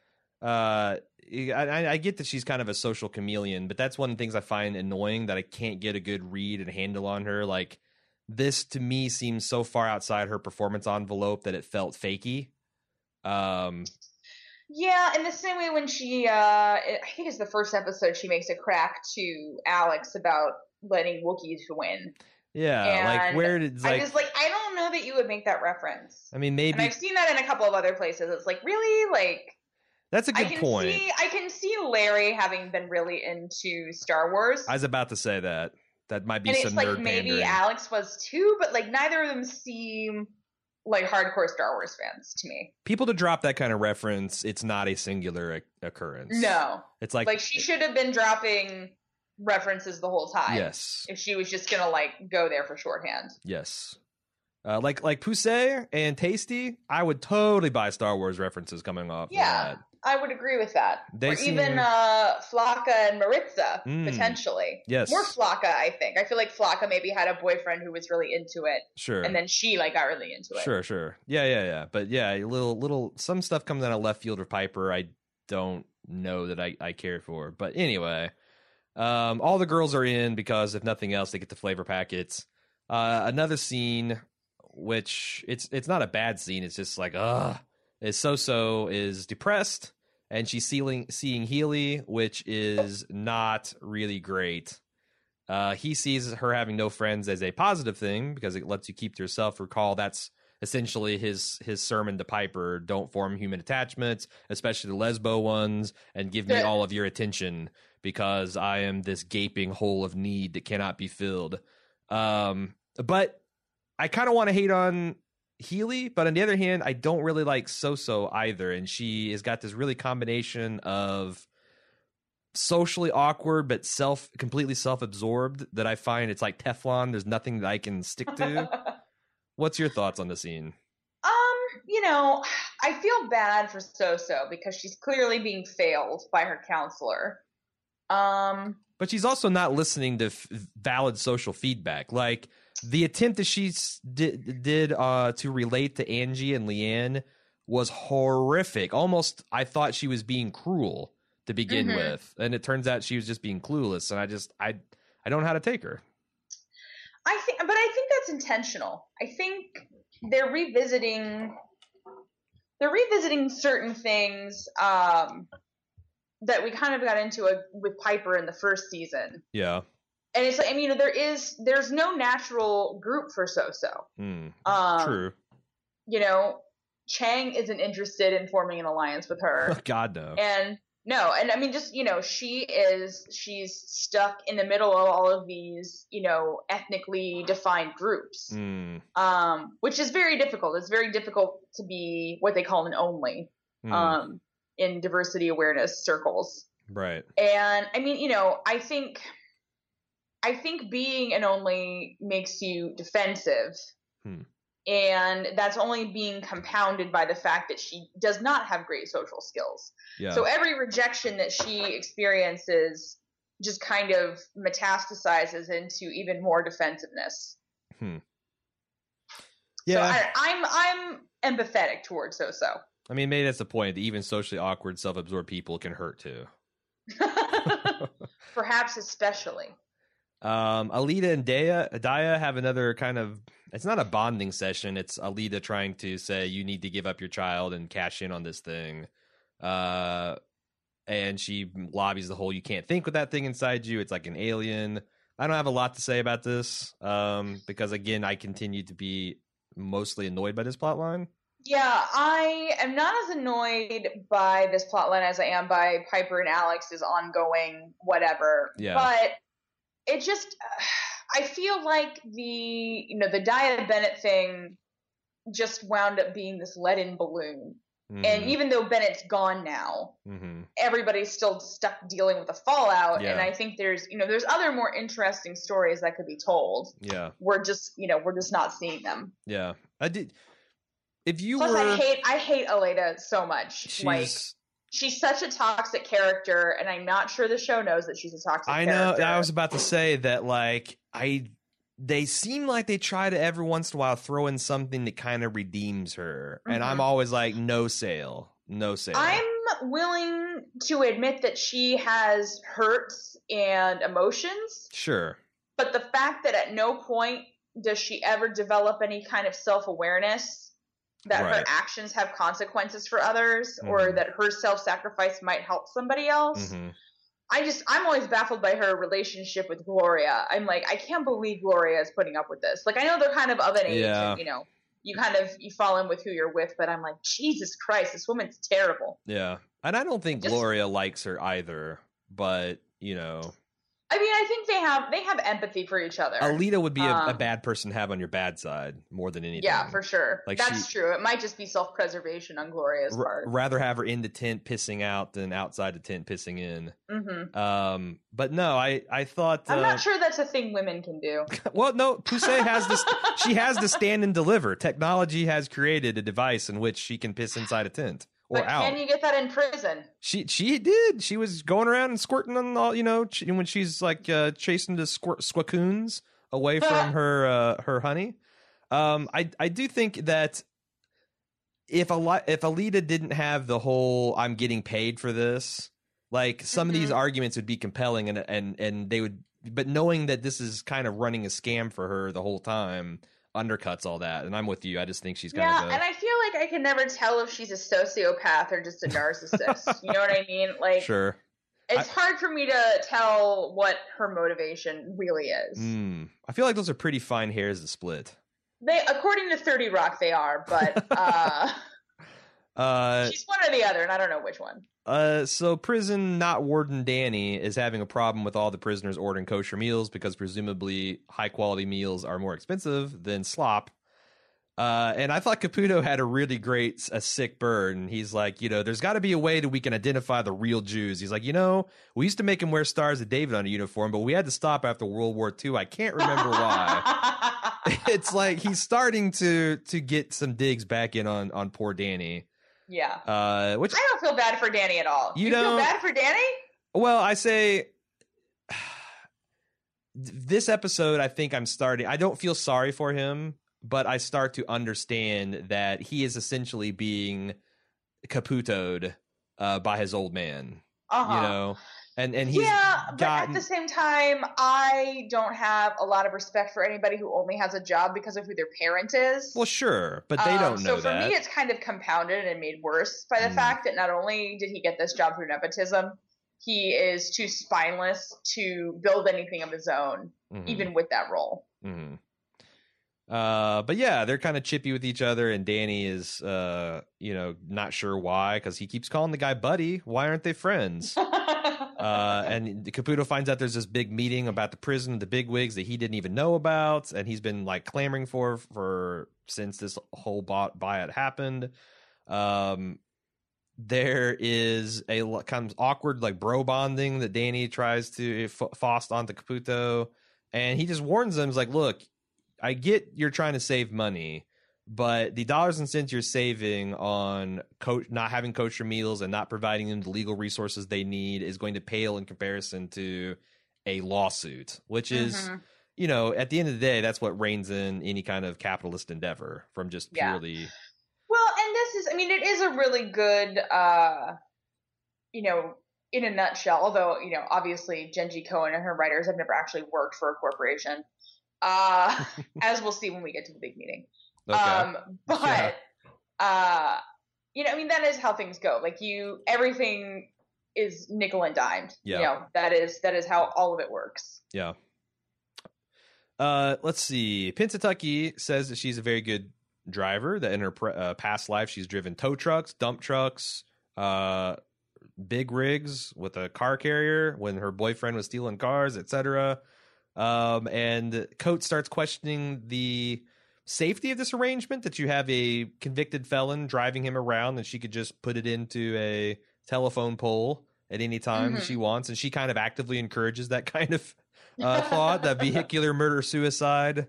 Speaker 1: Uh, I, I get that she's kind of a social chameleon, but that's one of the things I find annoying, that I can't get a good read and handle on her. Like, this to me seems so far outside her performance envelope that it felt fakey. Um,
Speaker 2: yeah, in the same way when she, uh, I think it's the first episode, she makes a crack to Alex about letting Wookiees win.
Speaker 1: Yeah, and like where did like,
Speaker 2: I was like, I don't know that you would make that reference.
Speaker 1: I mean, maybe,
Speaker 2: and I've seen that in a couple of other places. It's like, really, like.
Speaker 1: That's a good
Speaker 2: I can
Speaker 1: point.
Speaker 2: See, I can see Larry having been really into Star Wars.
Speaker 1: I was about to say that. That might be
Speaker 2: and
Speaker 1: some
Speaker 2: it's
Speaker 1: nerd
Speaker 2: like maybe
Speaker 1: pandering.
Speaker 2: Alex was too, but like neither of them seem like hardcore Star Wars fans to me.
Speaker 1: People to drop that kind of reference, it's not a singular occurrence.
Speaker 2: No.
Speaker 1: It's like
Speaker 2: like she should have been dropping references the whole time.
Speaker 1: Yes.
Speaker 2: If she was just gonna like go there for shorthand.
Speaker 1: Yes. Uh, like like Poussey and Tasty, I would totally buy Star Wars references coming off.
Speaker 2: Yeah,
Speaker 1: of that.
Speaker 2: I would agree with that.
Speaker 1: They
Speaker 2: or
Speaker 1: seem...
Speaker 2: even uh, Flocka and Maritza,
Speaker 1: mm.
Speaker 2: potentially.
Speaker 1: Yes.
Speaker 2: More Flocka, I think. I feel like Flocka maybe had a boyfriend who was really into it.
Speaker 1: Sure.
Speaker 2: And then she like got really into it.
Speaker 1: Sure, sure. Yeah, yeah, yeah. But yeah, a little little some stuff comes out of left field for Piper. I don't know that I, I care for. But anyway, um, all the girls are in because if nothing else, they get the flavor packets. Uh, another scene, which it's it's not a bad scene. It's just like, ugh. Is So-So is depressed, and she's seeing, seeing Healy, which is not really great. Uh, he sees her having no friends as a positive thing because it lets you keep to yourself. Recall that's essentially his his sermon to Piper. Don't form human attachments, especially the lesbo ones, and give me all of your attention because I am this gaping hole of need that cannot be filled. Um, but I kind of want to hate on Healy, but on the other hand, I don't really like So-So either, and she has got this really combination of socially awkward but self completely self-absorbed that I find it's like Teflon. There's nothing that I can stick to. What's your thoughts on the scene?
Speaker 2: Um, you know, I feel bad for So-So because she's clearly being failed by her counselor. Um,
Speaker 1: but she's also not listening to f- valid social feedback. Like the attempt that she did, did uh, to relate to Angie and Leanne was horrific. Almost, I thought she was being cruel to begin mm-hmm. with, and it turns out she was just being clueless. And I just, I, I don't know how to take her.
Speaker 2: I think, but I think that's intentional. I think they're revisiting, they're revisiting certain things um, that we kind of got into a, with Piper in the first season.
Speaker 1: Yeah.
Speaker 2: And it's like, I mean, there is, there's no natural group for So-So.
Speaker 1: Mm,
Speaker 2: um,
Speaker 1: true.
Speaker 2: You know, Chang isn't interested in forming an alliance with her.
Speaker 1: God, no.
Speaker 2: And no, and I mean, just, you know, she is, she's stuck in the middle of all of these, you know, ethnically defined groups, mm. um, which is very difficult. It's very difficult to be what they call an only mm. um, in diversity awareness circles.
Speaker 1: Right.
Speaker 2: And I mean, you know, I think, I think being an only makes you defensive. Hmm. And that's only being compounded by the fact that she does not have great social skills. Yeah. So every rejection that she experiences, just kind of metastasizes into even more defensiveness.
Speaker 1: Hmm. Yeah.
Speaker 2: So I, I'm I'm empathetic towards So-So.
Speaker 1: I mean, maybe that's the point. Even socially awkward, self-absorbed people can hurt too.
Speaker 2: Perhaps especially.
Speaker 1: Um, Alita and Daya, Daya have another kind of, it's not a bonding session. It's Alita trying to say, you need to give up your child and cash in on this thing. Uh, and she lobbies the whole, you can't think with that thing inside you. It's like an alien. I don't have a lot to say about this. Um, because again, I continue to be mostly annoyed by this plot line.
Speaker 2: Yeah, I am not as annoyed by this plotline as I am by Piper and Alex's ongoing whatever.
Speaker 1: Yeah.
Speaker 2: But it just, I feel like the, you know, the Daya Bennett thing just wound up being this lead-in balloon. Mm-hmm. And even though Bennett's gone now, mm-hmm. everybody's still stuck dealing with the fallout. Yeah. And I think there's, you know, there's other more interesting stories that could be told.
Speaker 1: Yeah.
Speaker 2: We're just, you know, we're just not seeing them.
Speaker 1: Yeah. I did. If you
Speaker 2: Plus,
Speaker 1: were,
Speaker 2: I hate I hate Alita so much.
Speaker 1: She's,
Speaker 2: like she's such a toxic character, and I'm not sure the show knows that she's a toxic
Speaker 1: I
Speaker 2: character.
Speaker 1: know. I was about to say that, like, I they seem like they try to every once in a while throw in something that kind of redeems her, mm-hmm. and I'm always like, no sale, no sale.
Speaker 2: I'm willing to admit that she has hurts and emotions.
Speaker 1: Sure,
Speaker 2: but the fact that at no point does she ever develop any kind of self-awareness that right. her actions have consequences for others, mm-hmm. or that her self-sacrifice might help somebody else. Mm-hmm. I just, I'm always baffled by her relationship with Gloria. I'm like, I can't believe Gloria is putting up with this. Like, I know they're kind of of an age,
Speaker 1: yeah.
Speaker 2: and, you know, you kind of, you fall in with who you're with, but I'm like, Jesus Christ, this woman's terrible.
Speaker 1: Yeah. And I don't think
Speaker 2: just,
Speaker 1: Gloria likes her either, but, you know.
Speaker 2: I mean, I think they have they have empathy for each other.
Speaker 1: Alita would be a,
Speaker 2: um,
Speaker 1: a bad person to have on your bad side more than anything.
Speaker 2: Yeah, for sure.
Speaker 1: Like
Speaker 2: That's
Speaker 1: she,
Speaker 2: true. It might just be self-preservation on Gloria's
Speaker 1: r-
Speaker 2: part.
Speaker 1: Rather have her in the tent pissing out than outside the tent pissing in.
Speaker 2: Mm-hmm.
Speaker 1: Um, but no, I I thought
Speaker 2: I'm
Speaker 1: uh,
Speaker 2: not sure that's a thing women can do.
Speaker 1: Well, no, Poussey has this. She has to stand and deliver. Technology has created a device in which she can piss inside a tent. Or
Speaker 2: but
Speaker 1: out.
Speaker 2: Can you get that in prison?
Speaker 1: She she did. She was going around and squirting on all, you know, she, when she's like uh, chasing the squirt squacoons away from her uh, her honey. Um, I I do think that if a if Alita didn't have the whole I'm getting paid for this, like some mm-hmm. of these arguments would be compelling, and and and they would. But knowing that this is kind of running a scam for her the whole time undercuts all that, and I'm with you. I just think she's kind
Speaker 2: yeah,
Speaker 1: of a,
Speaker 2: and I feel like I can never tell if she's a sociopath or just a narcissist. You know what I mean? Like,
Speaker 1: sure,
Speaker 2: it's I, hard for me to tell what her motivation really is.
Speaker 1: Mm, I feel like those are pretty fine hairs to split.
Speaker 2: They, according to thirty Rock, they are, but uh,
Speaker 1: uh,
Speaker 2: she's one or the other, and I don't know which one.
Speaker 1: Uh, so prison not warden Danny is having a problem with all the prisoners ordering kosher meals because presumably high quality meals are more expensive than slop. Uh, and I thought Caputo had a really great, a sick burn. He's like, you know, there's got to be a way that we can identify the real Jews. He's like, you know, we used to make him wear Stars of David on a uniform, but we had to stop after World War Two. I can't remember why. It's like he's starting to to get some digs back in on on poor Danny.
Speaker 2: Yeah.
Speaker 1: Uh, which
Speaker 2: I don't feel bad for Danny at all.
Speaker 1: You,
Speaker 2: you
Speaker 1: feel
Speaker 2: bad for Danny?
Speaker 1: Well, I say this episode, I think I'm starting. I don't feel sorry for him, but I start to understand that he is essentially being Caputo'd uh, by his old man.
Speaker 2: Uh-huh.
Speaker 1: You know? And and he's
Speaker 2: yeah, but
Speaker 1: gotten...
Speaker 2: at the same time, I don't have a lot of respect for anybody who only has a job because of who their parent is.
Speaker 1: Well, sure, but they um, don't know
Speaker 2: so
Speaker 1: that.
Speaker 2: So for me, it's kind of compounded and made worse by the mm. fact that not only did he get this job through nepotism, he is too spineless to build anything of his own, mm-hmm. even with that role.
Speaker 1: Mm-hmm. Uh, but yeah, they're kind of chippy with each other, and Danny is, uh, you know, not sure why because he keeps calling the guy buddy. Why aren't they friends? Uh, and Caputo finds out there's this big meeting about the prison, the bigwigs that he didn't even know about, and he's been like clamoring for for since this whole bot buyout happened. Um, there is a kind of awkward like bro bonding that Danny tries to f- foster onto Caputo, and he just warns them, he's like, "Look, I get you're trying to save money, but the dollars and cents you're saving on co- not having kosher meals and not providing them the legal resources they need is going to pale in comparison to a lawsuit, which is,
Speaker 2: Mm-hmm.
Speaker 1: you know, at the end of the day, that's what reigns in any kind of capitalist endeavor from just
Speaker 2: Yeah.
Speaker 1: purely.
Speaker 2: Well, and this is, I mean, it is a really good, uh, you know, in a nutshell, although, you know, obviously Genji Cohen and her writers have never actually worked for a corporation, uh, as we'll see when we get to the big meeting.
Speaker 1: Okay.
Speaker 2: Um, but,
Speaker 1: Yeah.
Speaker 2: uh, you know, I mean, that is how things go. Like you, everything is nickel and dimed.
Speaker 1: Yeah.
Speaker 2: You know, that is, that is how all of it works.
Speaker 1: Yeah. Uh, let's see. Pennsatucky says that she's a very good driver, that in her pre- uh, past life she's driven tow trucks, dump trucks, uh, big rigs with a car carrier when her boyfriend was stealing cars, et cetera. Um, and Coates starts questioning the safety of this arrangement, that you have a convicted felon driving him around and she could just put it into a telephone pole at any time
Speaker 2: Mhm.
Speaker 1: she wants. And she kind of actively encourages that kind of uh, thought, that vehicular murder suicide.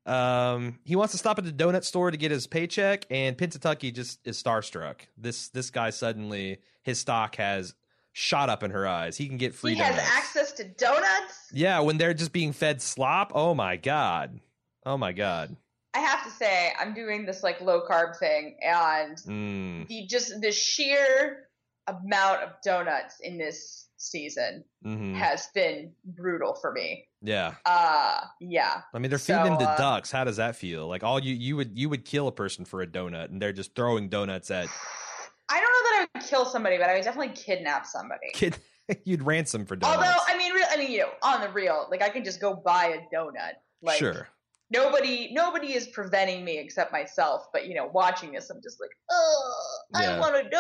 Speaker 1: Um, he wants to stop at the donut store to get his paycheck, and Pennsatucky just is starstruck. This this guy suddenly, his stock has shot up in her eyes. He can get free
Speaker 2: He
Speaker 1: donuts.
Speaker 2: has access to donuts.
Speaker 1: Yeah, when they're just being fed slop. Oh my god. Oh my god.
Speaker 2: I have to say, I'm doing this like low carb thing, and
Speaker 1: Mm,
Speaker 2: the just the sheer amount of donuts in this season
Speaker 1: hmm
Speaker 2: has been brutal for me.
Speaker 1: Yeah.
Speaker 2: Uh, yeah.
Speaker 1: I mean, they're
Speaker 2: So,
Speaker 1: feeding them to
Speaker 2: uh,
Speaker 1: ducks. How does that feel? Like, all you you would you would kill a person for a donut, and they're just throwing donuts at
Speaker 2: I don't know that I would kill somebody, but I would definitely kidnap somebody.
Speaker 1: kid. You'd ransom for donuts.
Speaker 2: Although, I mean, real, I mean, you know, on the real, like I can just go buy a donut. Like,
Speaker 1: sure.
Speaker 2: Nobody, nobody is preventing me except myself. But you know, watching this, I'm just like, oh,
Speaker 1: Yeah.
Speaker 2: I want a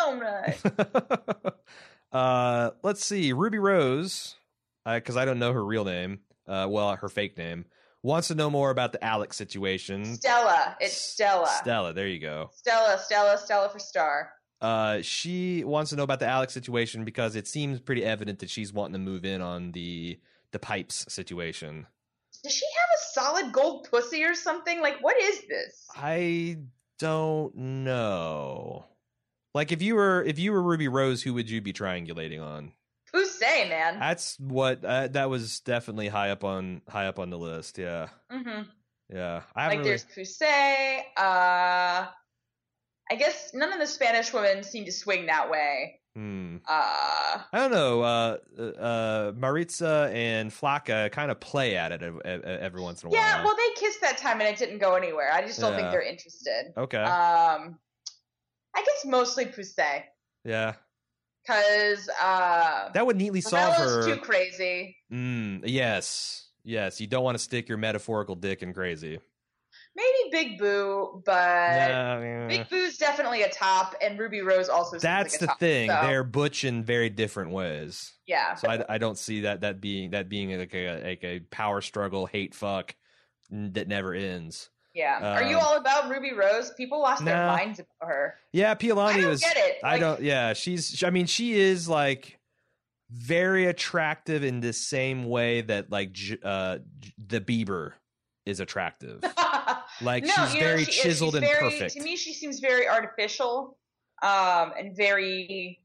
Speaker 2: donut.
Speaker 1: uh, let's see. Ruby Rose, because I don't know her real name. Uh, well, her fake name, wants to know more about the Alex situation.
Speaker 2: Stella, it's Stella.
Speaker 1: Stella, there you go.
Speaker 2: Stella, Stella, Stella for star.
Speaker 1: Uh, she wants to know about the Alex situation because it seems pretty evident that she's wanting to move in on the the pipes situation.
Speaker 2: Does she have a solid gold pussy or something? Like, what is this?
Speaker 1: I don't know. Like, if you were if you were Ruby Rose, who would you be triangulating on?
Speaker 2: Who's say, man?
Speaker 1: That's what uh, that was definitely high up on high up on the list. Yeah,
Speaker 2: Mm-hmm.
Speaker 1: yeah. I
Speaker 2: Like,
Speaker 1: haven't really.
Speaker 2: there's Pusey. Uh, I guess none of the Spanish women seem to swing that way.
Speaker 1: Hmm.
Speaker 2: Uh,
Speaker 1: I don't know. Uh, uh, Maritza and Flocka kind of play at it ev- ev- every once in a
Speaker 2: yeah,
Speaker 1: while.
Speaker 2: well, they kissed that time and it didn't go anywhere. I just don't
Speaker 1: Yeah.
Speaker 2: think they're interested.
Speaker 1: Okay.
Speaker 2: Um, I guess mostly Pusey.
Speaker 1: Yeah.
Speaker 2: Because uh,
Speaker 1: That would neatly solve
Speaker 2: Ramella's
Speaker 1: her.
Speaker 2: too crazy.
Speaker 1: Mm, yes. Yes. You don't want to stick your metaphorical dick in crazy.
Speaker 2: Maybe Big Boo, but
Speaker 1: Nah, yeah.
Speaker 2: Big Boo's definitely a top, and Ruby Rose also seems
Speaker 1: That's
Speaker 2: like a
Speaker 1: the
Speaker 2: top,
Speaker 1: thing.
Speaker 2: so,
Speaker 1: They're butch in very different ways.
Speaker 2: yeah.
Speaker 1: So I, I don't see that that being that being like a like a power struggle, hate fuck n- that never ends.
Speaker 2: Yeah. Are you
Speaker 1: Um,
Speaker 2: all about Ruby Rose? People lost their
Speaker 1: nah.
Speaker 2: minds about her.
Speaker 1: Yeah,
Speaker 2: I
Speaker 1: Piolani
Speaker 2: don't
Speaker 1: was.
Speaker 2: get it.
Speaker 1: I
Speaker 2: Like,
Speaker 1: don't. Yeah, she's. I mean, she is like very attractive in the same way that like J- uh, J- the Bieber is attractive. Like
Speaker 2: no,
Speaker 1: she's
Speaker 2: you know,
Speaker 1: very
Speaker 2: she is.
Speaker 1: chiseled
Speaker 2: She's
Speaker 1: and
Speaker 2: very,
Speaker 1: perfect.
Speaker 2: To me, she seems very artificial, um, and very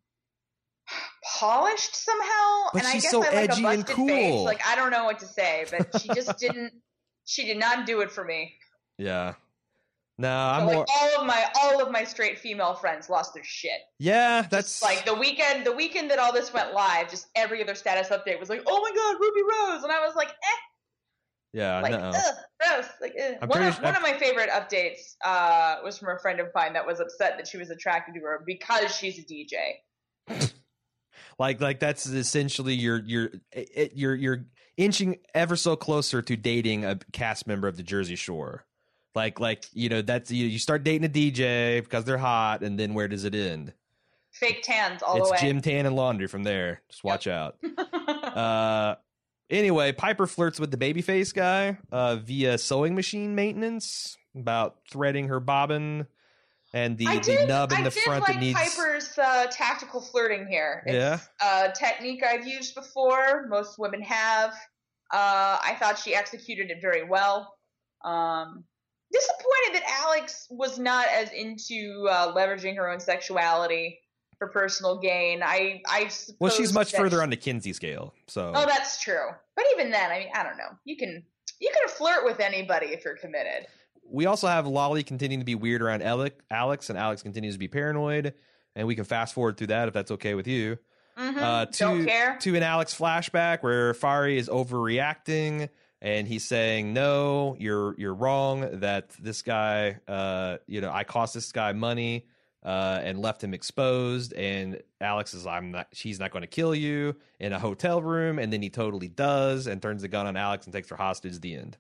Speaker 2: polished somehow.
Speaker 1: But
Speaker 2: and I
Speaker 1: she's
Speaker 2: guess
Speaker 1: so
Speaker 2: I like
Speaker 1: edgy
Speaker 2: a
Speaker 1: and
Speaker 2: busted face.
Speaker 1: cool.
Speaker 2: Like I don't know what to say, but she just didn't. She did not do it for me.
Speaker 1: Yeah. No,
Speaker 2: So,
Speaker 1: I'm
Speaker 2: like
Speaker 1: more.
Speaker 2: all of my all of my straight female friends lost their shit.
Speaker 1: Yeah, that's
Speaker 2: Just, like the weekend, the weekend that all this went live, just every other status update was like, "Oh my god, Ruby Rose," and I was like, "Eh."
Speaker 1: yeah.
Speaker 2: Like,
Speaker 1: no.
Speaker 2: ugh, gross. Like, ugh.
Speaker 1: I'm
Speaker 2: one
Speaker 1: pretty
Speaker 2: of
Speaker 1: su-
Speaker 2: one of my favorite updates uh, was from a friend of mine that was upset that she was attracted to her because she's a D J.
Speaker 1: Like like that's essentially you're you're it, you're you're inching ever so closer to dating a cast member of the Jersey Shore. Like like you know that's you, you start dating a D J because they're hot, and then where does it end?
Speaker 2: Fake tans all
Speaker 1: It's
Speaker 2: the way.
Speaker 1: gym tan and laundry from there. Just watch out. Uh, anyway, Piper flirts with the babyface guy uh, via sewing machine maintenance about threading her bobbin and the,
Speaker 2: I
Speaker 1: the
Speaker 2: did,
Speaker 1: nub in
Speaker 2: I
Speaker 1: the
Speaker 2: did
Speaker 1: front
Speaker 2: like
Speaker 1: that needs.
Speaker 2: Piper's uh, tactical flirting here. It's
Speaker 1: Yeah?
Speaker 2: a technique I've used before. Most women have. Uh, I thought she executed it very well. Um, disappointed that Alex was not as into uh, leveraging her own sexuality for personal gain. I, I suppose.
Speaker 1: Well, she's much further
Speaker 2: she,
Speaker 1: on the Kinsey scale. So.
Speaker 2: Oh, that's true. But even then, I mean, I don't know. You can you can flirt with anybody if you're committed.
Speaker 1: We also have Lolly continuing to be weird around Alex, and Alex continues to be paranoid. And we can fast forward through that if that's okay with you.
Speaker 2: Mm-hmm.
Speaker 1: Uh, to,
Speaker 2: Don't care.
Speaker 1: To an Alex flashback where Fari is overreacting. And he's saying, no, you're you're wrong, that this guy, uh, you know, I cost this guy money uh, and left him exposed. And Alex is, I'm not, she's not going to kill you in a hotel room. And then he totally does and turns the gun on Alex and takes her hostage at the end.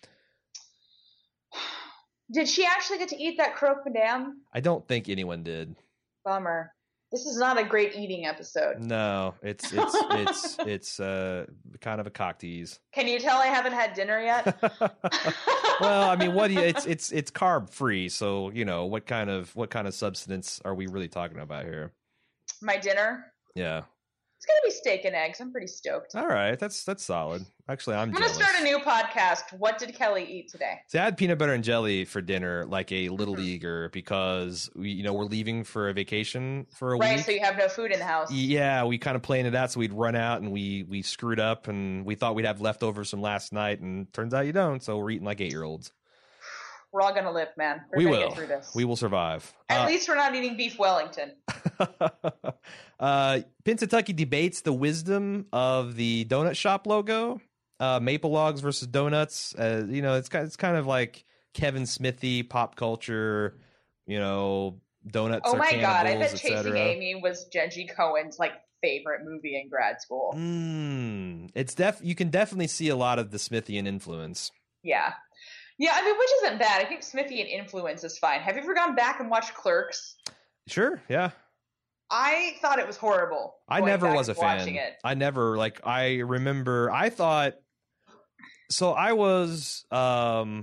Speaker 2: Did she actually get to eat that croque madame?
Speaker 1: I don't think anyone did.
Speaker 2: Bummer. This is not a great eating episode.
Speaker 1: No, it's it's it's it's uh kind of a cock tease.
Speaker 2: Can you tell I haven't had dinner yet?
Speaker 1: Well, I mean, what do you, it's it's it's carb free, so you know what kind of what kind of substance are we really talking about here?
Speaker 2: My dinner?
Speaker 1: Yeah.
Speaker 2: It's gonna be steak and eggs. I'm pretty stoked.
Speaker 1: All right, that's that's solid. Actually, I'm.
Speaker 2: I'm gonna
Speaker 1: jealous.
Speaker 2: start a new podcast. What did Kelly eat today?
Speaker 1: See, I had peanut butter and jelly for dinner, like a little leaguer, because we, you know, we're leaving for a vacation for a
Speaker 2: right,
Speaker 1: week.
Speaker 2: Right, so you have no food in the house.
Speaker 1: Yeah, we kind of planned it out, so we'd run out and we we screwed up, and we thought we'd have leftovers from last night, and turns out you don't. So we're eating like eight year olds.
Speaker 2: We're all gonna live, man. We're
Speaker 1: we
Speaker 2: gonna
Speaker 1: will.
Speaker 2: Get through this.
Speaker 1: We will survive.
Speaker 2: At
Speaker 1: uh,
Speaker 2: least we're not eating beef Wellington.
Speaker 1: uh, Pennsatucky debates the wisdom of the donut shop logo. Uh, Maple Logs versus donuts. Uh, you know, it's kind it's kind of like Kevin Smithy pop culture. You know, donuts.
Speaker 2: Oh
Speaker 1: are
Speaker 2: my god! I bet
Speaker 1: et
Speaker 2: Chasing Amy was Genji Cohen's like favorite movie in grad school.
Speaker 1: Mm, it's def. You can definitely see a lot of the Smithian influence.
Speaker 2: Yeah. Yeah, I mean, which isn't bad. I think Smithian influence is fine. Have you ever gone back and watched Clerks?
Speaker 1: Sure, yeah.
Speaker 2: I thought it was horrible.
Speaker 1: I never was a fan.
Speaker 2: It.
Speaker 1: I never, like, I remember, I thought, so I was, um,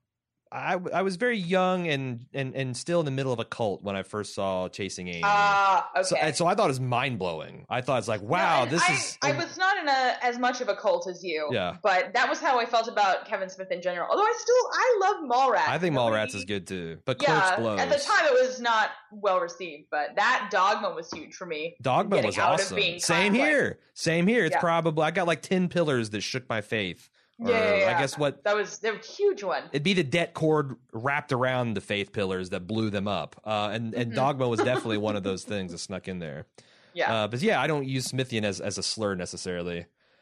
Speaker 1: I, I was very young and, and, and still in the middle of a cult when I first saw Chasing Amy.
Speaker 2: Ah, uh, okay.
Speaker 1: So, and so I thought it was mind blowing. I thought it's like, wow,
Speaker 2: no,
Speaker 1: this
Speaker 2: I,
Speaker 1: is.
Speaker 2: I was not in a as much of a cult as you.
Speaker 1: Yeah.
Speaker 2: But that was how I felt about Kevin Smith in general. Although I still I love Mallrats.
Speaker 1: I think
Speaker 2: Nobody,
Speaker 1: Mallrats is good too. But
Speaker 2: yeah,
Speaker 1: Clerks blows.
Speaker 2: At the time, it was not well received, but that Dogma was huge for me.
Speaker 1: Dogma was awesome. Same here. Same here. It's yeah. probably I got like ten pillars that shook my faith. Or,
Speaker 2: yeah, yeah, yeah,
Speaker 1: I guess what
Speaker 2: that was a huge one.
Speaker 1: It'd be the debt cord wrapped around the faith pillars that blew them up, uh, and and mm-hmm. Dogma was definitely one of those things that snuck in there.
Speaker 2: Yeah,
Speaker 1: uh, but yeah, I don't use Smithian as as a slur necessarily.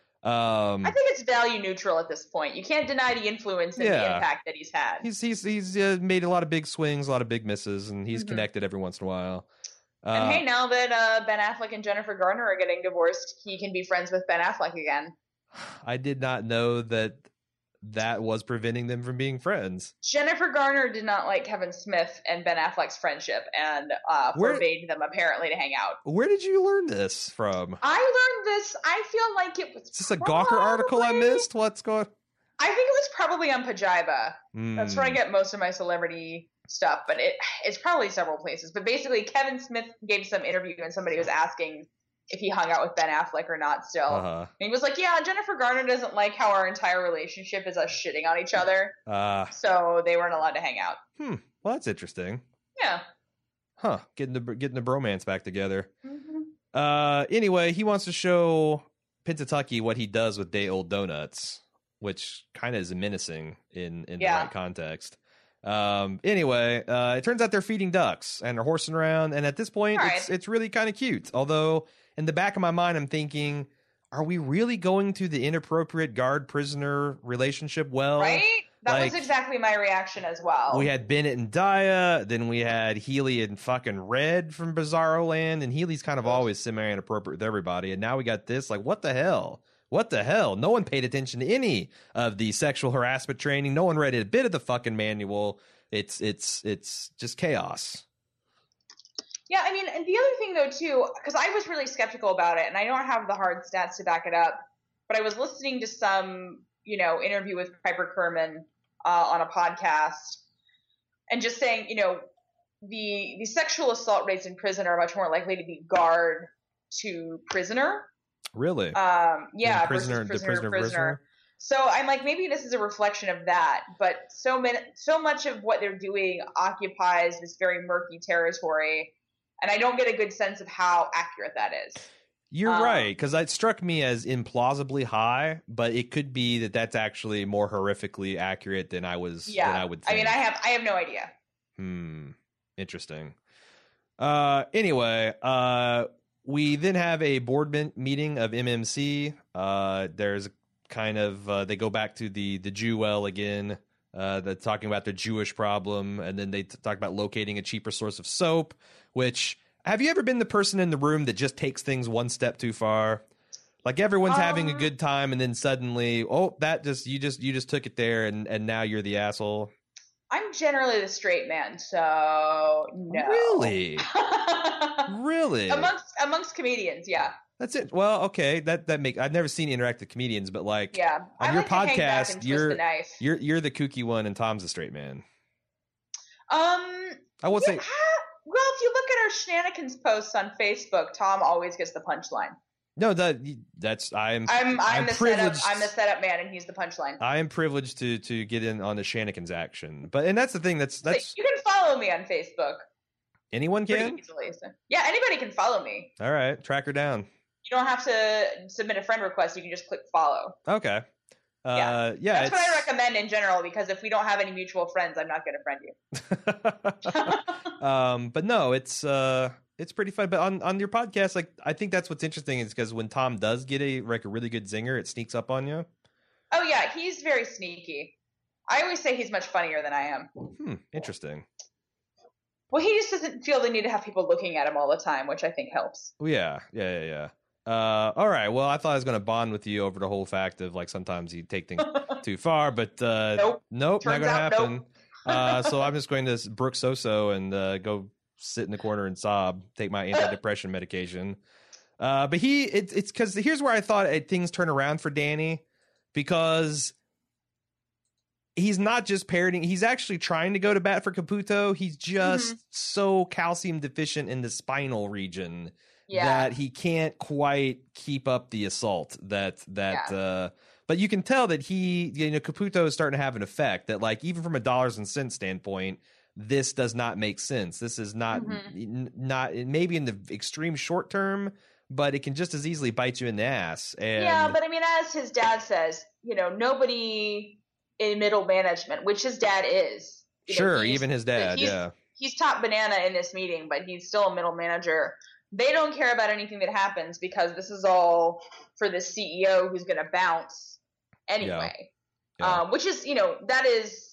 Speaker 1: Um,
Speaker 2: I think it's value neutral at this point. You can't deny the influence and yeah. the impact that he's had.
Speaker 1: He's he's he's uh, made a lot of big swings, a lot of big misses, and he's mm-hmm. connected every once in a while.
Speaker 2: Uh, and hey, now that uh, Ben Affleck and Jennifer Garner are getting divorced, he can be friends with Ben Affleck again.
Speaker 1: I did not know that. That was preventing them from being friends.
Speaker 2: Jennifer Garner did not like Kevin Smith and Ben Affleck's friendship and uh,
Speaker 1: where,
Speaker 2: forbade them apparently to hang out.
Speaker 1: Where did you learn this from?
Speaker 2: I learned this, I feel like it was...
Speaker 1: Is this a Gawker article I missed? What's going
Speaker 2: I think it was probably on Pajiba.
Speaker 1: Mm.
Speaker 2: That's where I get most of my celebrity stuff, but it it's probably several places. But basically, Kevin Smith gave some interview and somebody was asking if he hung out with Ben Affleck or not still.
Speaker 1: Uh-huh.
Speaker 2: And he was like, yeah, Jennifer Garner doesn't like how our entire relationship is us shitting on each other.
Speaker 1: Uh,
Speaker 2: so they weren't allowed to hang out.
Speaker 1: Hmm. Well, that's interesting.
Speaker 2: Yeah.
Speaker 1: Huh. Getting the getting the bromance back together.
Speaker 2: Mm-hmm.
Speaker 1: Uh. Anyway, he wants to show Pennsatucky what he does with day old donuts, which kind of is menacing in, in
Speaker 2: yeah.
Speaker 1: the right context. Um. Anyway, uh, it turns out they're feeding ducks and they're horsing around, and at this point,
Speaker 2: All
Speaker 1: it's
Speaker 2: right.
Speaker 1: it's really kind of cute. Although, in the back of my mind, I'm thinking, are we really going to the inappropriate guard prisoner relationship well?
Speaker 2: Right? That
Speaker 1: like,
Speaker 2: was exactly my reaction as well.
Speaker 1: We had Bennett and Daya, then we had Healy and fucking Red from Bizarro Land, and Healy's kind of always semi-inappropriate with everybody, and now we got this. Like, what the hell? What the hell? No one paid attention to any of the sexual harassment training. No one read a bit of the fucking manual. It's it's it's just chaos.
Speaker 2: Yeah, I mean, and the other thing, though, too, because I was really skeptical about it, and I don't have the hard stats to back it up, but I was listening to some, you know, interview with Piper Kerman uh, on a podcast, and just saying, you know, the the sexual assault rates in prison are much more likely to be guard to prisoner.
Speaker 1: Really?
Speaker 2: Um, yeah,
Speaker 1: prisoner,
Speaker 2: versus prisoner,
Speaker 1: prisoner,
Speaker 2: prisoner.
Speaker 1: prisoner.
Speaker 2: So I'm like, maybe this is a reflection of that, but so many, so much of what they're doing occupies this very murky territory, and I don't get a good sense of how accurate that is.
Speaker 1: You're
Speaker 2: um,
Speaker 1: right, because it struck me as implausibly high, but it could be that that's actually more horrifically accurate than I was.
Speaker 2: Yeah,
Speaker 1: than I would think.
Speaker 2: I mean, I have, I have no idea.
Speaker 1: Hmm. Interesting. Uh. Anyway, uh, we then have a board min- meeting of M M C. Uh, there's kind of uh, they go back to the the Jew well again. Uh, they're talking about the Jewish problem, and then they t- talk about locating a cheaper source of soap. Which, have you ever been the person in the room that just takes things one step too far? Like everyone's
Speaker 2: Um,
Speaker 1: having a good time, and then suddenly, oh, that just you just you just took it there, and and now you're the asshole.
Speaker 2: I'm generally the straight man, so no.
Speaker 1: Really, really.
Speaker 2: amongst amongst comedians, yeah.
Speaker 1: That's it. Well, okay, that that make I've never seen interactive comedians, but like
Speaker 2: Yeah,
Speaker 1: on
Speaker 2: I
Speaker 1: your
Speaker 2: like to hang back
Speaker 1: podcast,
Speaker 2: and twist
Speaker 1: you're
Speaker 2: the knife.
Speaker 1: you're you're the kooky one, and Tom's the straight man.
Speaker 2: Um,
Speaker 1: I will
Speaker 2: yeah,
Speaker 1: say,
Speaker 2: well, if you look at our shenanigans posts on Facebook, Tom always gets the punchline.
Speaker 1: no, that that's I'm
Speaker 2: I'm I'm,
Speaker 1: I'm
Speaker 2: the
Speaker 1: privileged.
Speaker 2: setup. I'm the setup man, and he's the punchline.
Speaker 1: I am privileged to to get in on the shenanigans action, but and that's the thing. That's that's
Speaker 2: So you can follow me on Facebook.
Speaker 1: anyone
Speaker 2: Pretty
Speaker 1: can.
Speaker 2: easily. So. Yeah, anybody can follow me.
Speaker 1: All right, track her down.
Speaker 2: You don't have to submit a friend request. You can just click follow.
Speaker 1: Okay. Uh,
Speaker 2: Yeah.
Speaker 1: yeah,
Speaker 2: That's what I recommend in general, because if we don't have any mutual friends, I'm not going to friend you.
Speaker 1: um, but no, it's uh, it's pretty fun. But on, on your podcast, like I think that's what's interesting is because when Tom does get a like a really good zinger, it sneaks up on you.
Speaker 2: Oh yeah, he's very sneaky. I always say he's much funnier than I am.
Speaker 1: Hmm, interesting.
Speaker 2: Well, he just doesn't feel the need to have people looking at him all the time, which I think helps.
Speaker 1: Well, yeah, yeah, yeah, yeah. Uh, all right. Well, I thought I was going to bond with you over the whole fact of like sometimes you take things too far, but uh,
Speaker 2: Nope.
Speaker 1: nope, not
Speaker 2: Turns
Speaker 1: going to
Speaker 2: out,
Speaker 1: happen.
Speaker 2: nope.
Speaker 1: uh, so I'm just going to Brooke Soso and uh, go sit in the corner and sob, take my antidepressant medication. Uh, but he, it, it's because here's where I thought it, things turn around for Danny, because he's not just parroting. He's actually trying to go to bat for Caputo. He's just
Speaker 2: Mhm.
Speaker 1: so calcium deficient in the spinal region
Speaker 2: Yeah.
Speaker 1: that he can't quite keep up the assault that that
Speaker 2: Yeah.
Speaker 1: uh but you can tell that he, you know, Caputo is starting to have an effect that, like, even from a dollars and cents standpoint, this does not make sense. This is not
Speaker 2: Mhm.
Speaker 1: n- not maybe in the extreme short term, but it can just as easily bite you in the ass. And
Speaker 2: Yeah, but I mean, as his dad says, you know, nobody in middle management, which his dad is. You know,
Speaker 1: sure,
Speaker 2: he's-
Speaker 1: even his dad,
Speaker 2: he's,
Speaker 1: yeah.
Speaker 2: He's top banana in this meeting, but he's still a middle manager. They don't care about anything that happens because this is all for the C E O who's going to bounce anyway.
Speaker 1: Yeah.
Speaker 2: Um, which is, you know, that is,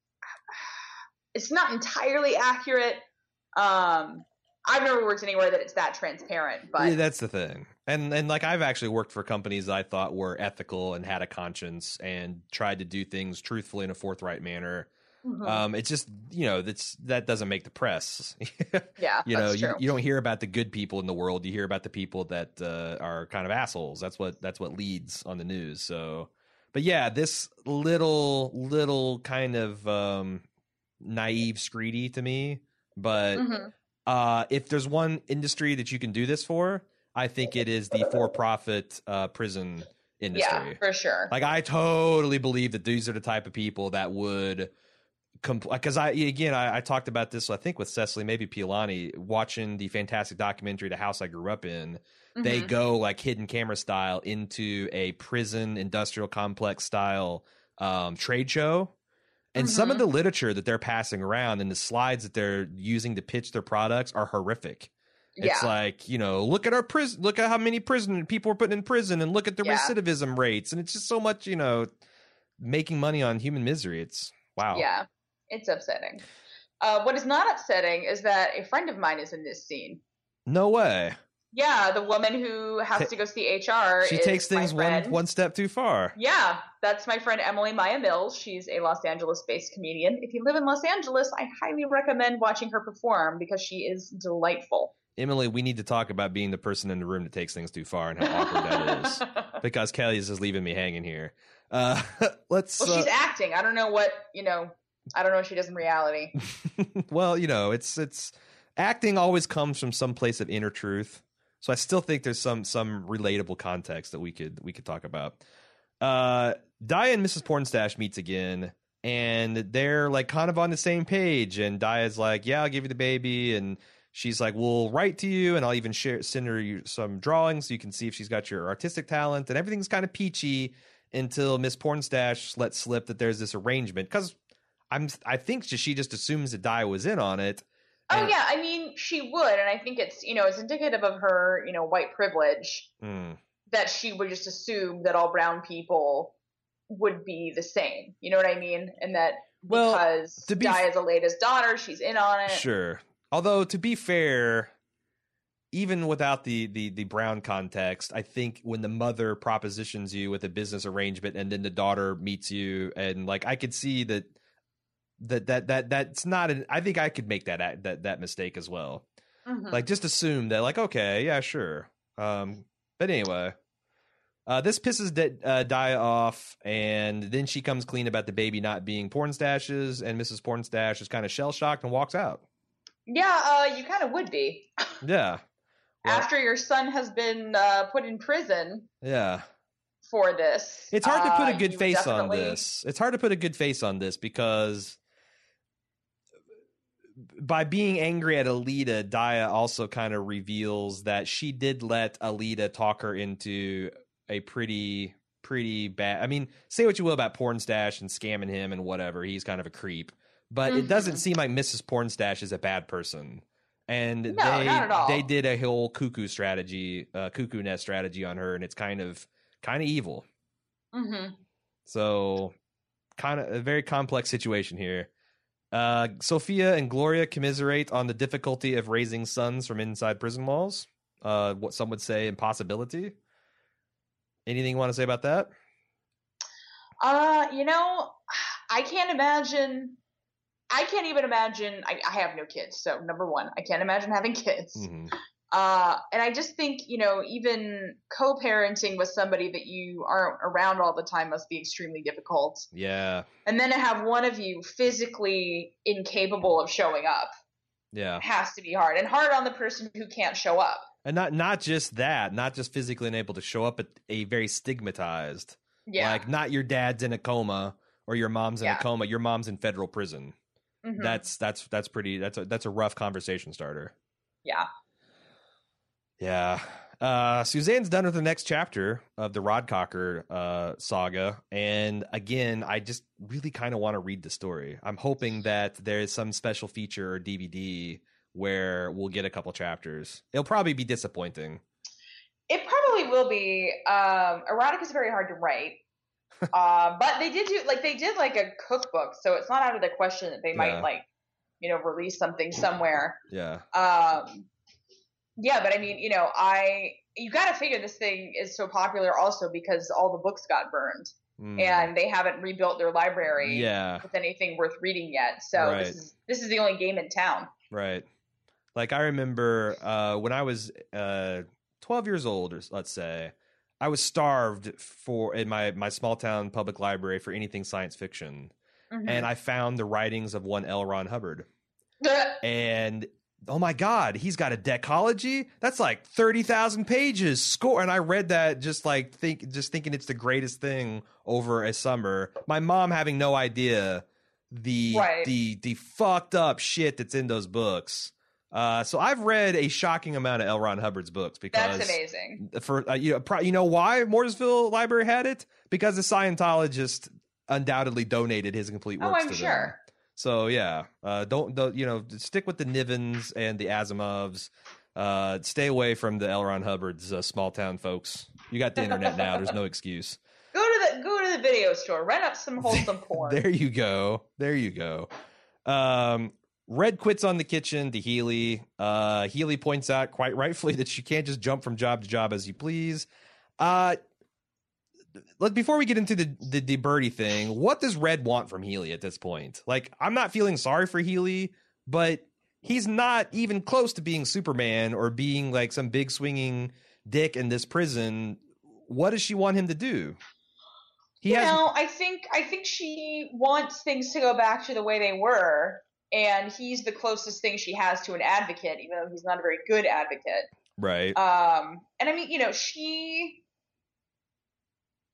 Speaker 2: it's not entirely accurate. Um, I've never worked anywhere that it's that transparent, but
Speaker 1: Yeah, that's the thing. And and like I've actually worked for companies that I thought were ethical and had a conscience and tried to do things truthfully in a forthright manner.
Speaker 2: Mhm.
Speaker 1: Um, it's just, you know, that's that doesn't make the press.
Speaker 2: yeah,
Speaker 1: you know,
Speaker 2: that's
Speaker 1: you,
Speaker 2: true.
Speaker 1: you don't hear about the good people in the world. You hear about the people that uh, are kind of assholes. That's what that's what leads on the news. So, but yeah, this little little kind of um, naive Screedy to me. But
Speaker 2: Mhm.
Speaker 1: uh, if there's one industry that you can do this for, I think it is the for-profit uh, prison industry.
Speaker 2: Yeah, for sure.
Speaker 1: Like, I totally believe that these are the type of people that would, because I again I, I talked about this I think with Cecily, maybe Pilani, watching the fantastic documentary "The House I Grew Up In." They
Speaker 2: Mhm.
Speaker 1: go like hidden camera style into a prison industrial complex style um, trade show. And some of
Speaker 2: Mhm.
Speaker 1: the literature that they're passing around and the slides that they're using to pitch their products are horrific. It's
Speaker 2: Yeah.
Speaker 1: like, you know, look at our prison, look at how many prison people we're putting in prison, and look at the
Speaker 2: Yeah.
Speaker 1: recidivism rates. And it's just so much, you know, making money on human misery. It's wow.
Speaker 2: Yeah, it's upsetting. Uh, what is not upsetting is that a friend of mine is in this scene.
Speaker 1: No way.
Speaker 2: Yeah, the woman who has
Speaker 1: Ta-
Speaker 2: to go see H R.
Speaker 1: She
Speaker 2: is
Speaker 1: takes
Speaker 2: my
Speaker 1: things one
Speaker 2: friend.
Speaker 1: one step too far.
Speaker 2: Yeah, that's my friend Emily Maya Mills. She's a Los Angeles-based comedian. If you live in Los Angeles, I highly recommend watching her perform because she is delightful.
Speaker 1: Emily, we need to talk about being the person in the room that takes things too far and how awkward that is. Because Kelly is just leaving me hanging here. Uh, let's.
Speaker 2: Well,
Speaker 1: uh,
Speaker 2: she's acting. I don't know what, you know, I don't know what she does in reality.
Speaker 1: well, you know, it's it's acting always comes from some place of inner truth. So I still think there's some some relatable context that we could we could talk about. uh, Daya and Missus Pornstash meets again, and they're like kind of on the same page. And Daya's like, "Yeah, I'll give you the baby," and she's like, "We'll write to you, and I'll even share send her you some drawings so you can see if she's got your artistic talent." And everything's kind of peachy until Miss Pornstash lets slip that there's this arrangement, because I'm I think she just assumes that Daya was in on it.
Speaker 2: Oh
Speaker 1: and,
Speaker 2: yeah, I mean she would, and I think it's you know it's indicative of her you know white privilege
Speaker 1: mm.
Speaker 2: that she would just assume that all brown people would be the same. You know what I mean? And that
Speaker 1: well,
Speaker 2: because
Speaker 1: to be
Speaker 2: Daya's Aleda's daughter, she's in on it.
Speaker 1: Sure. Although to be fair, even without the, the the brown context, I think when the mother propositions you with a business arrangement and then the daughter meets you, and like I could see that that that that that's not an, I think I could make that that that mistake as well.
Speaker 2: Mm-hmm.
Speaker 1: Like just assume that like okay, yeah, sure. Um but anyway, uh this pisses D- uh, Daya off, and then she comes clean about the baby not being Pornstash's, and Missus Pornstash is kind of shell shocked and walks out.
Speaker 2: Yeah, uh, you kind of would be.
Speaker 1: Yeah. Well,
Speaker 2: after your son has been uh, put in prison.
Speaker 1: Yeah.
Speaker 2: For this,
Speaker 1: it's hard to put a
Speaker 2: uh,
Speaker 1: good face
Speaker 2: definitely...
Speaker 1: on this. It's hard to put a good face on this because by being angry at Alita, Daya also kind of reveals that she did let Alita talk her into a pretty, pretty bad. I mean, say what you will about Pornstash and scamming him and whatever. He's kind of a creep, but mm-hmm. it doesn't seem like Missus Pornstash is a bad person. And
Speaker 2: no,
Speaker 1: they
Speaker 2: not at all.
Speaker 1: they did a whole cuckoo strategy, uh, cuckoo nest strategy on her, and it's kind of kind of evil.
Speaker 2: Mm-hmm.
Speaker 1: So, kind of a very complex situation here. Uh, Sophia and Gloria commiserate on the difficulty of raising sons from inside prison walls. Uh, what some would say impossibility. Anything you want to say about that?
Speaker 2: Uh, you know, I can't imagine. I can't even imagine. I, I have no kids, so number one, I can't imagine having kids.
Speaker 1: Mm-hmm.
Speaker 2: Uh, and I just think, you know, even co-parenting with somebody that you aren't around all the time must be extremely difficult.
Speaker 1: Yeah.
Speaker 2: And then to have one of you physically incapable of showing up.
Speaker 1: Yeah.
Speaker 2: Has to be hard. And hard on the person who can't show up.
Speaker 1: And not not just that, not just physically unable to show up, but a very stigmatized.
Speaker 2: Yeah.
Speaker 1: Like not your dad's in a coma or your mom's in
Speaker 2: yeah.
Speaker 1: a coma, your mom's in federal prison.
Speaker 2: Mm-hmm.
Speaker 1: That's that's that's pretty that's a that's a rough conversation starter.
Speaker 2: Yeah.
Speaker 1: Yeah. Uh, Suzanne's done with the next chapter of the Rodcocker uh, saga. And again, I just really kind of want to read the story. I'm hoping that there's some special feature or D V D where we'll get a couple chapters. It'll probably be disappointing.
Speaker 2: It probably will be. Um, erotica is very hard to write. uh, but they did do, like, they did like a cookbook. So it's not out of the question that they might
Speaker 1: yeah.
Speaker 2: like, you know, release something somewhere.
Speaker 1: Yeah.
Speaker 2: Um, Yeah, but I mean, you know, I you got to figure this thing is so popular also because all the books got burned mm. and they haven't rebuilt their library
Speaker 1: yeah.
Speaker 2: with anything worth reading yet. So
Speaker 1: right.
Speaker 2: this is this is the only game in town.
Speaker 1: Right. Like I remember uh, when I was uh, twelve years old, or let's say, I was starved for in my my small town public library for anything science fiction, mm-hmm. and I found the writings of one L. Ron Hubbard, and. Oh my God, he's got a decology. That's like thirty thousand pages. Score. And I read that just like think, just thinking it's the greatest thing over a summer. My mom having no idea the
Speaker 2: right.
Speaker 1: the the fucked up shit that's in those books. Uh, so I've read a shocking amount of L. Ron Hubbard's books because
Speaker 2: that's amazing.
Speaker 1: For uh, you know, pro- you know why Mooresville Library had it? Because the Scientologist undoubtedly donated his complete works.
Speaker 2: Oh, I'm
Speaker 1: to
Speaker 2: sure.
Speaker 1: them. So yeah, uh, don't, don't you know? Stick with the Nivens and the Asimovs. Uh, stay away from the L. Ron Hubbard's uh, small town folks. You got the internet now. There's no excuse.
Speaker 2: Go to the go to the video store. Rent up some wholesome porn.
Speaker 1: There you go. There you go. Um, Red quits on the kitchen to Healy. Uh, Healy points out quite rightfully that she can't just jump from job to job as you please. Uh, Let before we get into the, the the Birdie thing, what does Red want from Healy at this point? Like, I'm not feeling sorry for Healy, but he's not even close to being Superman or being like some big swinging dick in this prison. What does she want him to do? He
Speaker 2: you
Speaker 1: has
Speaker 2: know, I think I think she wants things to go back to the way they were, and he's the closest thing she has to an advocate, even though he's not a very good advocate.
Speaker 1: Right.
Speaker 2: Um, and I mean, you know, she.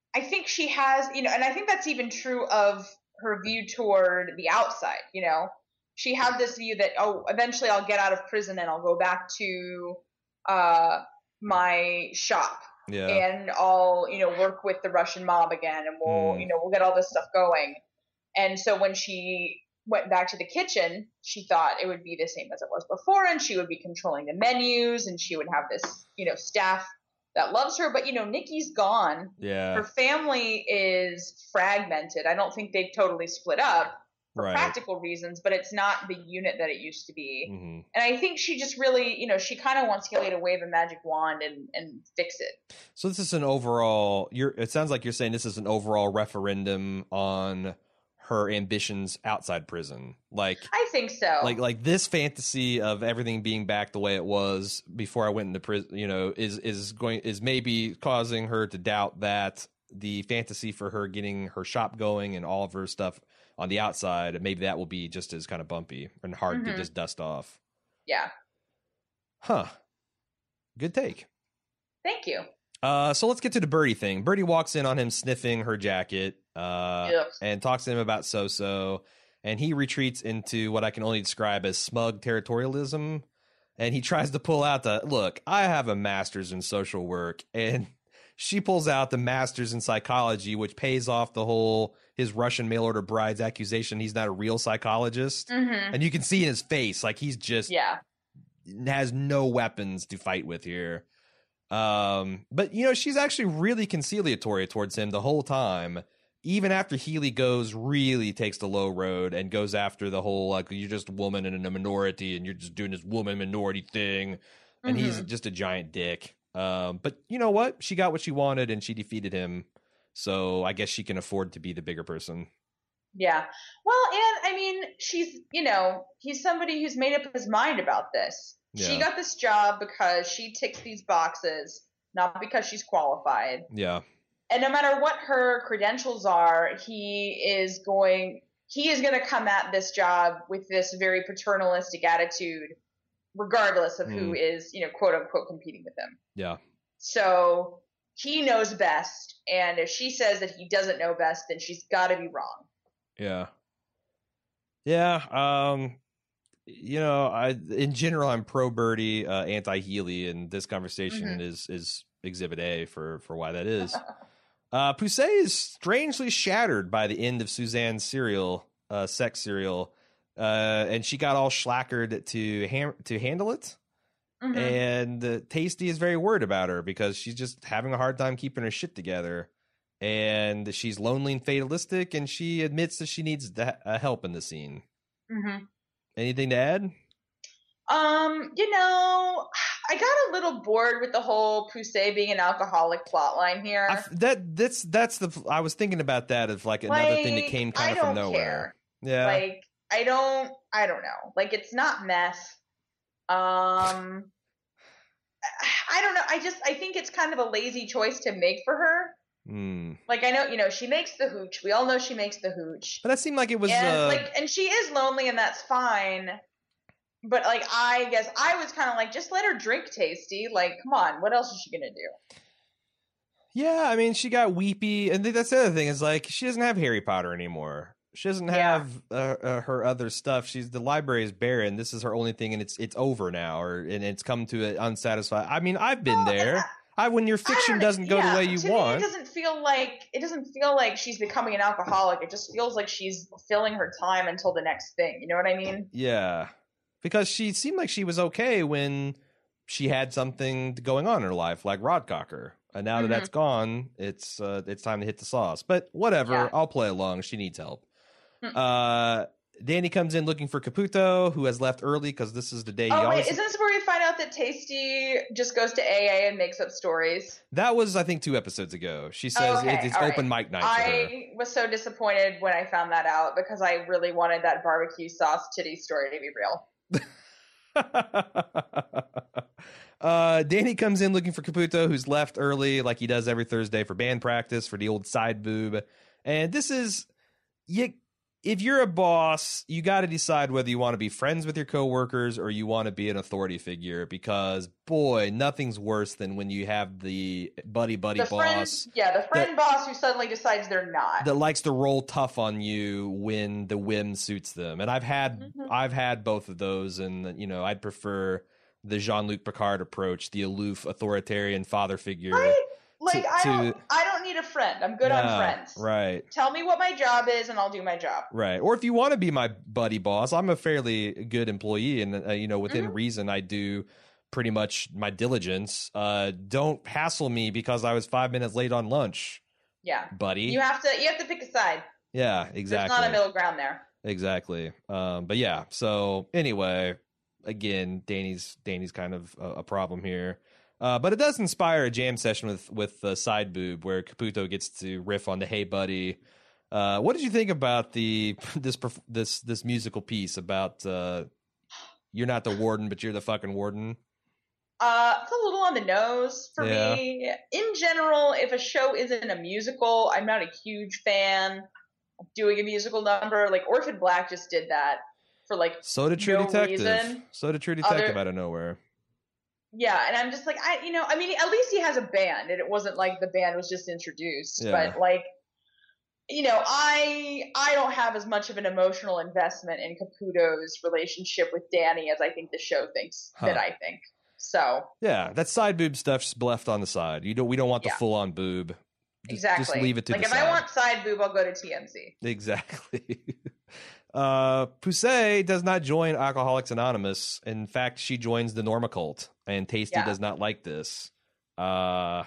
Speaker 2: I think she has, you know, and I think that's even true of her view toward the outside, you know. She had this view that, oh, eventually I'll get out of prison and I'll go back to uh, my shop.
Speaker 1: Yeah.
Speaker 2: And I'll, you know, work with the Russian mob again, and we'll,
Speaker 1: Mm.
Speaker 2: you know, we'll get all this stuff going. And so when she went back to the kitchen, she thought it would be the same as it was before, and she would be controlling the menus, and she would have this, you know, staff that loves her. But, you know, Nikki's gone.
Speaker 1: Yeah.
Speaker 2: Her family is fragmented. I don't think they've totally split up for
Speaker 1: Right.
Speaker 2: practical reasons, but it's not the unit that it used to be.
Speaker 1: Mm-hmm.
Speaker 2: And I think she just really, you know, she kind of wants Haley to wave a magic wand and, and fix it.
Speaker 1: So this is an overall. You're. It sounds like you're saying this is an overall referendum on her ambitions outside prison. Like
Speaker 2: I think so.
Speaker 1: like like this fantasy of everything being back the way it was before I went into prison. You know, is is going is maybe causing her to doubt that the fantasy for her getting her shop going and all of her stuff on the outside, maybe that will be just as kind of bumpy and hard to
Speaker 2: Mhm.
Speaker 1: just dust off.
Speaker 2: Yeah.
Speaker 1: Huh. Good take.
Speaker 2: Thank you.
Speaker 1: Uh, so let's get to the Birdie thing. Birdie walks in on him sniffing her jacket uh,
Speaker 2: Ugh.
Speaker 1: and talks to him about So-So, and he retreats into what I can only describe as smug territorialism, and he tries to pull out the, look, I have a master's in social work, and she pulls out the master's in psychology, which pays off the whole his Russian mail-order bride's accusation he's not a real psychologist.
Speaker 2: Mm-hmm.
Speaker 1: And you can see in his face, like he's just
Speaker 2: Yeah.
Speaker 1: has no weapons to fight with here. Um, but you know, she's actually really conciliatory towards him the whole time, even after Healy goes really takes the low road and goes after the whole like you're just a woman and in a minority and you're just doing this woman minority thing, and
Speaker 2: Mm-hmm.
Speaker 1: he's just a giant dick. Um, but you know what? She got what she wanted and she defeated him, so I guess she can afford to be the bigger person.
Speaker 2: Yeah. Well, and I mean, she's, you know, he's somebody who's made up his mind about this. She
Speaker 1: Yeah.
Speaker 2: got this job because she ticks these boxes, not because she's qualified.
Speaker 1: Yeah,
Speaker 2: And no matter what her credentials are, he is going he is going to come at this job with this very paternalistic attitude, regardless of who is, you know, quote unquote competing with him.
Speaker 1: yeah.
Speaker 2: So he knows best, and if she says that he doesn't know best, then she's got to be wrong.
Speaker 1: Yeah. Yeah. Um, you know, I in general I'm pro Birdie, uh, anti Healy, and this conversation
Speaker 2: Mhm.
Speaker 1: is is exhibit A for for why that is. uh, Poussey is strangely shattered by the end of Suzanne's serial, uh, sex serial, uh, and she got all schlackered to ham- to handle it.
Speaker 2: Mhm.
Speaker 1: And uh, Tasty is very worried about her because she's just having a hard time keeping her shit together. And she's lonely and fatalistic, and she admits that she needs the, uh, help in the scene.
Speaker 2: Mhm.
Speaker 1: Anything to add?
Speaker 2: Um, you know, I got a little bored with the whole Poussey being an alcoholic plotline here.
Speaker 1: I f that that's that's the. I was thinking about that as like another thing that
Speaker 2: Like,
Speaker 1: came kind
Speaker 2: I
Speaker 1: of from
Speaker 2: don't
Speaker 1: nowhere.
Speaker 2: care.
Speaker 1: Yeah,
Speaker 2: Like, I don't, I don't know. Like, it's not meth. Um, I don't know. I just, I think it's kind of a lazy choice to make for her.
Speaker 1: Hmm.
Speaker 2: Like, I know, you know, she makes the hooch. We all know she makes the hooch.
Speaker 1: But that seemed like it was.
Speaker 2: and
Speaker 1: uh,
Speaker 2: like, and she is lonely, and that's fine. But like, I guess I was kind of like, just let her drink, Tasty. Like, come on, what else is she gonna do?
Speaker 1: Yeah, I mean, she got weepy, and that's the other thing is like she doesn't have Harry Potter anymore. She doesn't
Speaker 2: Yeah.
Speaker 1: have uh, uh, her other stuff. She's the library is barren. This is her only thing, and it's it's over now, or and it's come to an unsatisfied. I mean, I've been
Speaker 2: Well,
Speaker 1: there. I when your
Speaker 2: I
Speaker 1: fiction
Speaker 2: don't-
Speaker 1: doesn't go
Speaker 2: yeah,
Speaker 1: the way you
Speaker 2: to
Speaker 1: want.
Speaker 2: Me, it doesn't feel like it doesn't feel like she's becoming an alcoholic. It just feels like she's filling her time until the next thing. You know what I mean?
Speaker 1: Yeah, because she seemed like she was okay when she had something going on in her life, like Rod Cocker. And now that
Speaker 2: Mhm.
Speaker 1: that's gone, it's uh, it's time to hit the sauce. But whatever,
Speaker 2: Yeah.
Speaker 1: I'll play along. She needs help.
Speaker 2: Hmm.
Speaker 1: Uh, Danny comes in looking for Caputo, who has left early because this is the day he
Speaker 2: Oh wait,
Speaker 1: always.
Speaker 2: isn't this where we find out that Tasty just goes to A A and makes up stories?
Speaker 1: That was, I think, two episodes ago. She says
Speaker 2: Okay,
Speaker 1: it, it's
Speaker 2: all
Speaker 1: open mic night for her.
Speaker 2: I was so disappointed when I found that out because I really wanted that barbecue sauce titty story to be real.
Speaker 1: uh, Danny comes in looking for Caputo, who's left early, like he does every Thursday for band practice for the old side boob. And this is you. if you're a boss, you got to decide whether you want to be friends with your coworkers or you want to be an authority figure, because boy, nothing's worse than when you have the buddy buddy
Speaker 2: the
Speaker 1: boss.
Speaker 2: Friend, yeah, the friend
Speaker 1: that,
Speaker 2: boss who suddenly decides they're not.
Speaker 1: That likes to roll tough on you when the whim suits them. And I've had mm-hmm. I've had both of those, and you know, I'd prefer the Jean-Luc Picard approach, the aloof authoritarian father figure.
Speaker 2: Right? Like
Speaker 1: to,
Speaker 2: I don't,
Speaker 1: to,
Speaker 2: I don't need a friend. I'm good
Speaker 1: yeah,
Speaker 2: on friends.
Speaker 1: Right.
Speaker 2: Tell me what my job is, and I'll do my job.
Speaker 1: Right. Or if you want to be my buddy boss, I'm a fairly good employee, and uh, you know, within
Speaker 2: mm-hmm.
Speaker 1: reason, I do pretty much my diligence. Uh, don't hassle me because I was five minutes late on lunch.
Speaker 2: Yeah,
Speaker 1: buddy.
Speaker 2: You have to, you have to pick a side.
Speaker 1: Yeah, exactly.
Speaker 2: There's not a middle ground there.
Speaker 1: Exactly. Um, but yeah. So anyway, again, Danny's Danny's kind of a, a problem here. Uh, but it does inspire a jam session with with uh, Side Boob, where Caputo gets to riff on the "Hey Buddy." Uh, what did you think about the this this this musical piece about uh, you're not the warden, but you're the fucking warden?
Speaker 2: Uh, it's a little on the nose for
Speaker 1: yeah.
Speaker 2: me. In general, if a show isn't a musical, I'm not a huge fan of doing a musical number. Like Orphan Black just did that for like
Speaker 1: so did True
Speaker 2: no
Speaker 1: Detective.
Speaker 2: reason.
Speaker 1: So did True Detective
Speaker 2: Other-
Speaker 1: out of nowhere.
Speaker 2: Yeah, and I'm just like, I, you know, I mean, at least he has a band, and it wasn't like the band was just introduced.
Speaker 1: Yeah.
Speaker 2: But like, you know, I I don't have as much of an emotional investment in Caputo's relationship with Danny as I think the show thinks
Speaker 1: huh.
Speaker 2: that I think. So
Speaker 1: yeah, that side boob stuff's left on the side. You don't. We don't want the
Speaker 2: yeah.
Speaker 1: full on boob. Just,
Speaker 2: exactly.
Speaker 1: Just leave it to
Speaker 2: like
Speaker 1: the
Speaker 2: if
Speaker 1: side.
Speaker 2: I want side boob, I'll go to T M Z.
Speaker 1: Exactly. Uh, Poussey does not join Alcoholics Anonymous. In fact, she joins the Norma cult, and Tasty
Speaker 2: Yeah.
Speaker 1: does not like this. Uh,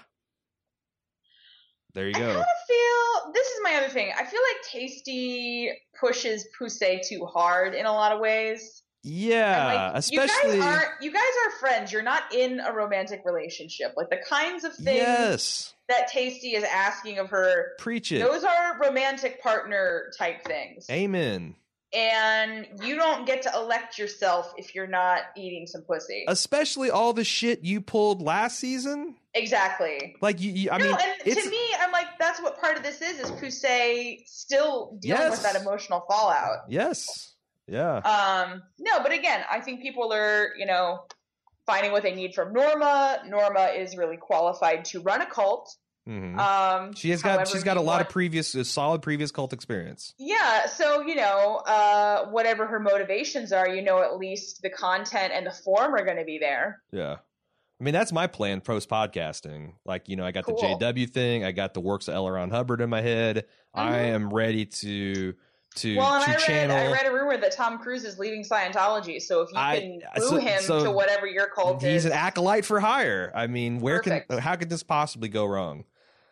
Speaker 1: there you
Speaker 2: I
Speaker 1: go.
Speaker 2: kind of feel this is my other thing. I feel like Tasty pushes Poussey too hard in a lot of ways.
Speaker 1: Yeah,
Speaker 2: like,
Speaker 1: especially
Speaker 2: you guys aren't. You guys are friends. You're not in a romantic relationship. Like the kinds of things
Speaker 1: yes.
Speaker 2: that Tasty is asking of her.
Speaker 1: Preach it.
Speaker 2: Those are romantic partner type things.
Speaker 1: Amen.
Speaker 2: And you don't get to elect yourself if you're not eating some pussy.
Speaker 1: Especially all the shit you pulled last season.
Speaker 2: Exactly.
Speaker 1: Like you, you I
Speaker 2: no,
Speaker 1: mean,
Speaker 2: and
Speaker 1: it's,
Speaker 2: to me, I'm like, that's what part of this is: is Poussey still dealing
Speaker 1: yes.
Speaker 2: with that emotional fallout.
Speaker 1: Yes. Yeah.
Speaker 2: Um. No, but again, I think people are, you know, finding what they need from Norma. Norma is really qualified to run a cult.
Speaker 1: Mm-hmm.
Speaker 2: Um,
Speaker 1: she has got she's got a lot want. of previous, uh, solid previous cult experience.
Speaker 2: Yeah, so you know, uh, whatever her motivations are, you know, at least the content and the form are going to be there.
Speaker 1: Yeah, I mean that's my plan post podcasting. Like you know, I got cool. the J W thing, I got the works of L. Ron Hubbard in my head. Mm-hmm. I am ready to to
Speaker 2: well, and
Speaker 1: to
Speaker 2: I read
Speaker 1: channel.
Speaker 2: I read a rumor that Tom Cruise is leaving Scientology. So if you
Speaker 1: I,
Speaker 2: can woo
Speaker 1: so,
Speaker 2: him
Speaker 1: so
Speaker 2: to whatever your cult
Speaker 1: he's
Speaker 2: is,
Speaker 1: he's an acolyte for hire. I mean, where
Speaker 2: Perfect.
Speaker 1: can how could this possibly go wrong?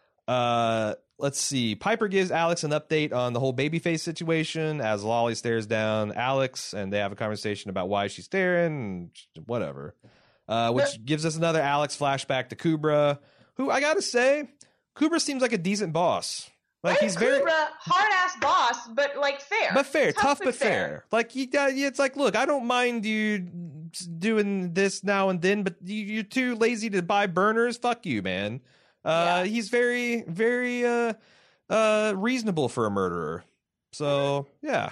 Speaker 1: Uh, let's see. Piper gives Alex an update on the whole babyface situation as Lolly stares down Alex, and they have a conversation about why she's staring and whatever. Uh, which but, gives us another Alex flashback to Kubra, who I gotta say, Kubra seems like a decent boss. Like he's
Speaker 2: Kubra,
Speaker 1: very
Speaker 2: hard ass boss, but like fair,
Speaker 1: but fair, tough,
Speaker 2: tough
Speaker 1: but,
Speaker 2: but fair.
Speaker 1: fair. Like you got, it's like, look, I don't mind you doing this now and then, but you, you're too lazy to buy burners. Fuck you, man. Uh, yeah. He's very, very uh, uh, reasonable for a murderer. So, yeah.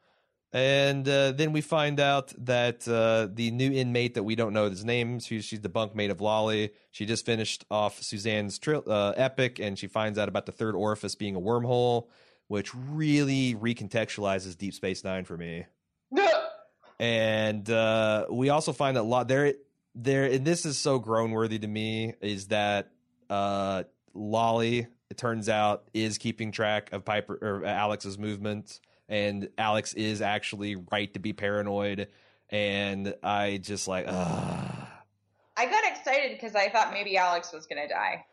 Speaker 1: And uh, then we find out that uh, the new inmate that we don't know his name, she's, she's the bunkmate of Lolly. She just finished off Suzanne's tri- uh, epic, and she finds out about the third orifice being a wormhole, which really recontextualizes Deep Space Nine for me. And uh, we also find that lot there, there, and this is so groan worthy to me, is that uh, Lolly, it turns out, is keeping track of Piper or Alex's movements, and Alex is actually right to be paranoid. And I just like, ugh.
Speaker 2: I got excited because I thought maybe Alex was going to die.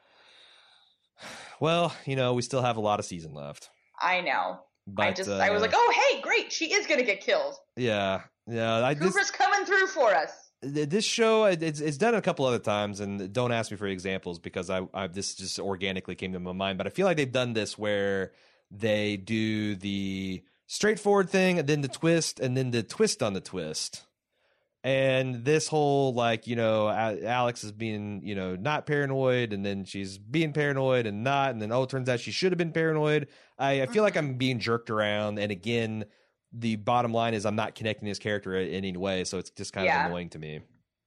Speaker 1: Well, you know, we still have a lot of season left.
Speaker 2: I know.
Speaker 1: But,
Speaker 2: I just,
Speaker 1: uh,
Speaker 2: I was like, oh, hey, great. She is going to get killed.
Speaker 1: Yeah. Yeah. I
Speaker 2: Cooper's
Speaker 1: just,
Speaker 2: coming through for us.
Speaker 1: This show, it's it's done a couple other times, and don't ask me for examples because I, I this just organically came to my mind. But I feel like they've done this where they do the straightforward thing, and then the twist, and then the twist on the twist. And this whole, like, you know, Alex is being, you know, not paranoid, and then she's being paranoid and not, and then, oh, it turns out she should have been paranoid. I, I feel like I'm being jerked around. And again, the bottom line is I'm not connecting his character in any way, so it's just kind
Speaker 2: Yeah.
Speaker 1: of annoying to me.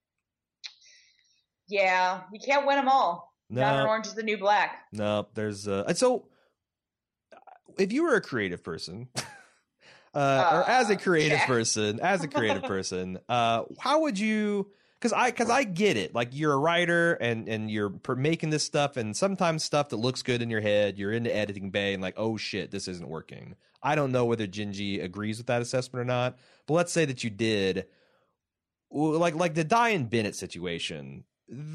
Speaker 2: Yeah, you can't win them all.
Speaker 1: No.
Speaker 2: Not Orange is the New Black.
Speaker 1: No, there's uh and so if you were a creative person, uh, uh or as a creative
Speaker 2: yeah.
Speaker 1: person, as a creative person, uh how would you, because I because I get it, like you're a writer and and you're per- making this stuff, and sometimes stuff that looks good in your head, you're into editing bay and like, oh shit, this isn't working. I don't know whether Gingy agrees with that assessment or not, but let's say that you did. Like like the Diane Bennett situation,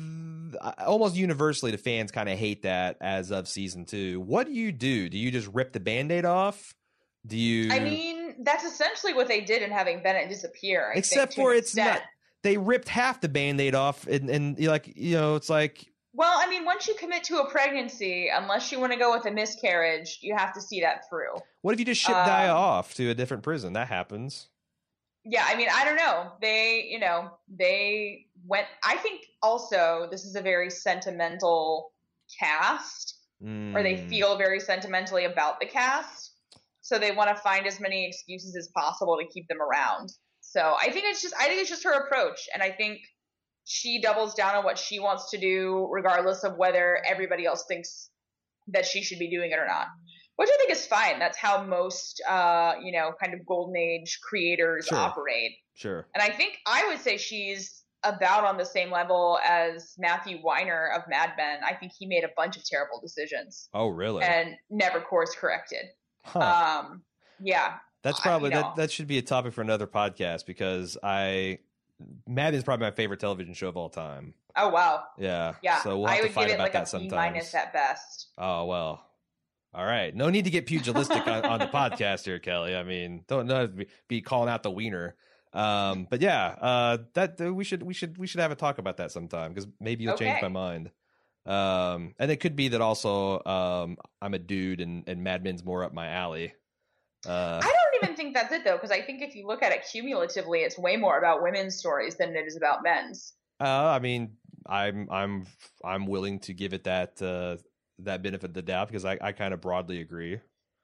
Speaker 1: almost universally the fans kind of hate that as of season two. What do you do? Do you just rip the Band-Aid off? Do you?
Speaker 2: I mean, that's essentially what they did in having Bennett disappear. I
Speaker 1: Except
Speaker 2: think,
Speaker 1: for it's
Speaker 2: extent.
Speaker 1: not. They ripped half the Band-Aid off, and and like you know, it's like.
Speaker 2: Well, I mean, once you commit to a pregnancy, unless you want to go with a miscarriage, you have to see that through.
Speaker 1: What if you just ship
Speaker 2: um,
Speaker 1: Daya off to a different prison? That happens.
Speaker 2: Yeah, I mean, I don't know. They, you know, they went. I think also this is a very sentimental cast,
Speaker 1: mm.
Speaker 2: or they feel very sentimentally about the cast. So they want to find as many excuses as possible to keep them around. So I think it's just, I think it's just her approach. And I think she doubles down on what she wants to do, regardless of whether everybody else thinks that she should be doing it or not. Which I think is fine. That's how most, uh, you know, kind of golden age creators
Speaker 1: sure.
Speaker 2: operate.
Speaker 1: Sure.
Speaker 2: And I think I would say she's about on the same level as Matthew Weiner of Mad Men. I think he made a bunch of terrible decisions.
Speaker 1: Oh, really?
Speaker 2: And never course corrected.
Speaker 1: Huh.
Speaker 2: Um, yeah.
Speaker 1: That's probably,
Speaker 2: I, you
Speaker 1: that,
Speaker 2: know.
Speaker 1: that should be a topic for another podcast, because I, Mad Men is probably my favorite television show of all time.
Speaker 2: Oh, wow.
Speaker 1: Yeah.
Speaker 2: Yeah.
Speaker 1: So we'll have
Speaker 2: I would
Speaker 1: to fight
Speaker 2: give it
Speaker 1: about
Speaker 2: like
Speaker 1: that
Speaker 2: a B
Speaker 1: sometimes.
Speaker 2: minus at best.
Speaker 1: Oh, well. All right. No need to get pugilistic on, on the podcast here, Kelly. I mean, don't not be, be calling out the wiener. Um, but yeah, uh, that uh, we should we should we should have a talk about that sometime, because maybe you'll
Speaker 2: Okay.
Speaker 1: change my mind. Um, and it could be that also um, I'm a dude and, and Mad Men's more up my alley. Uh,
Speaker 2: I don't even think that's it, though, because I think if you look at it cumulatively, it's way more about women's stories than it is about men's.
Speaker 1: uh, I mean, I'm I'm I'm willing to give it that uh, that benefit of the doubt, because I, I kind of broadly agree.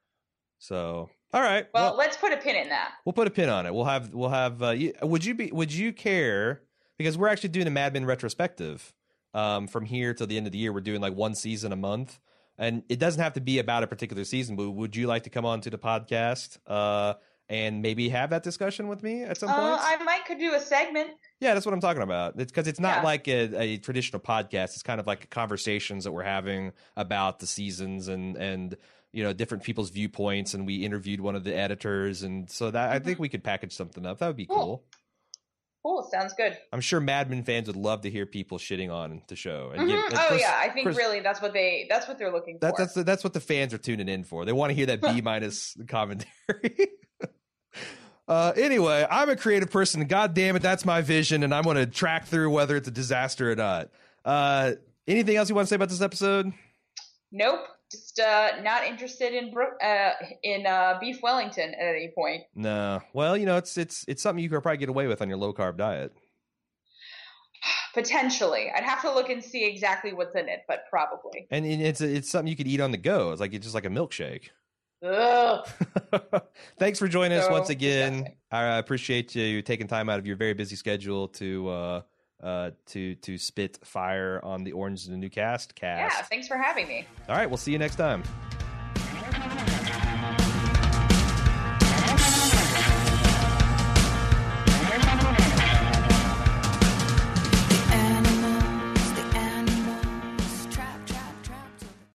Speaker 1: So, all right.
Speaker 2: Well,
Speaker 1: well,
Speaker 2: let's put a pin in that.
Speaker 1: We'll put a pin on it. We'll have we'll have. Uh, you, would you be? Would you care? Because we're actually doing a Mad Men retrospective. Um, from here till the end of the year, we're doing like one season a month, and it doesn't have to be about a particular season. But would you like to come on to the podcast uh, and maybe have that discussion with me at some
Speaker 2: Uh,
Speaker 1: point?
Speaker 2: I might could do a segment.
Speaker 1: Yeah, that's what I'm talking about. It's because it's not
Speaker 2: Yeah.
Speaker 1: like a, a traditional podcast. It's kind of like conversations that we're having about the seasons and and you know different people's viewpoints. And we interviewed one of the editors, and so that I think we could package something up. That would be
Speaker 2: Cool.
Speaker 1: cool.
Speaker 2: Cool, sounds good.
Speaker 1: I'm sure Mad Men fans would love to hear people shitting on the show. And
Speaker 2: Mhm.
Speaker 1: give- and
Speaker 2: Oh
Speaker 1: Chris-
Speaker 2: yeah, I think
Speaker 1: Chris-
Speaker 2: really that's what they that's what they're looking
Speaker 1: That,
Speaker 2: for.
Speaker 1: that's that's what the fans are tuning in for. They want to hear that B minus commentary. uh, anyway, I'm a creative person. God damn it, that's my vision, and I'm going to track through whether it's a disaster or not. Uh, anything else you want to say about this episode?
Speaker 2: Nope, just uh, not interested in Bro- uh, in uh, beef Wellington at any point.
Speaker 1: No. Well, you know, it's it's it's something you could probably get away with on your low carb diet.
Speaker 2: Potentially, I'd have to look and see exactly what's in it, but probably.
Speaker 1: And it's it's something you could eat on the go. It's like it's just like a milkshake.
Speaker 2: Ugh.
Speaker 1: Thanks for joining us
Speaker 2: So
Speaker 1: once again.
Speaker 2: disgusting.
Speaker 1: I appreciate you taking time out of your very busy schedule to uh, uh, to to spit fire on the Orange is the New Cast cast.
Speaker 2: Yeah, thanks for having me.
Speaker 1: All right, we'll see you next time.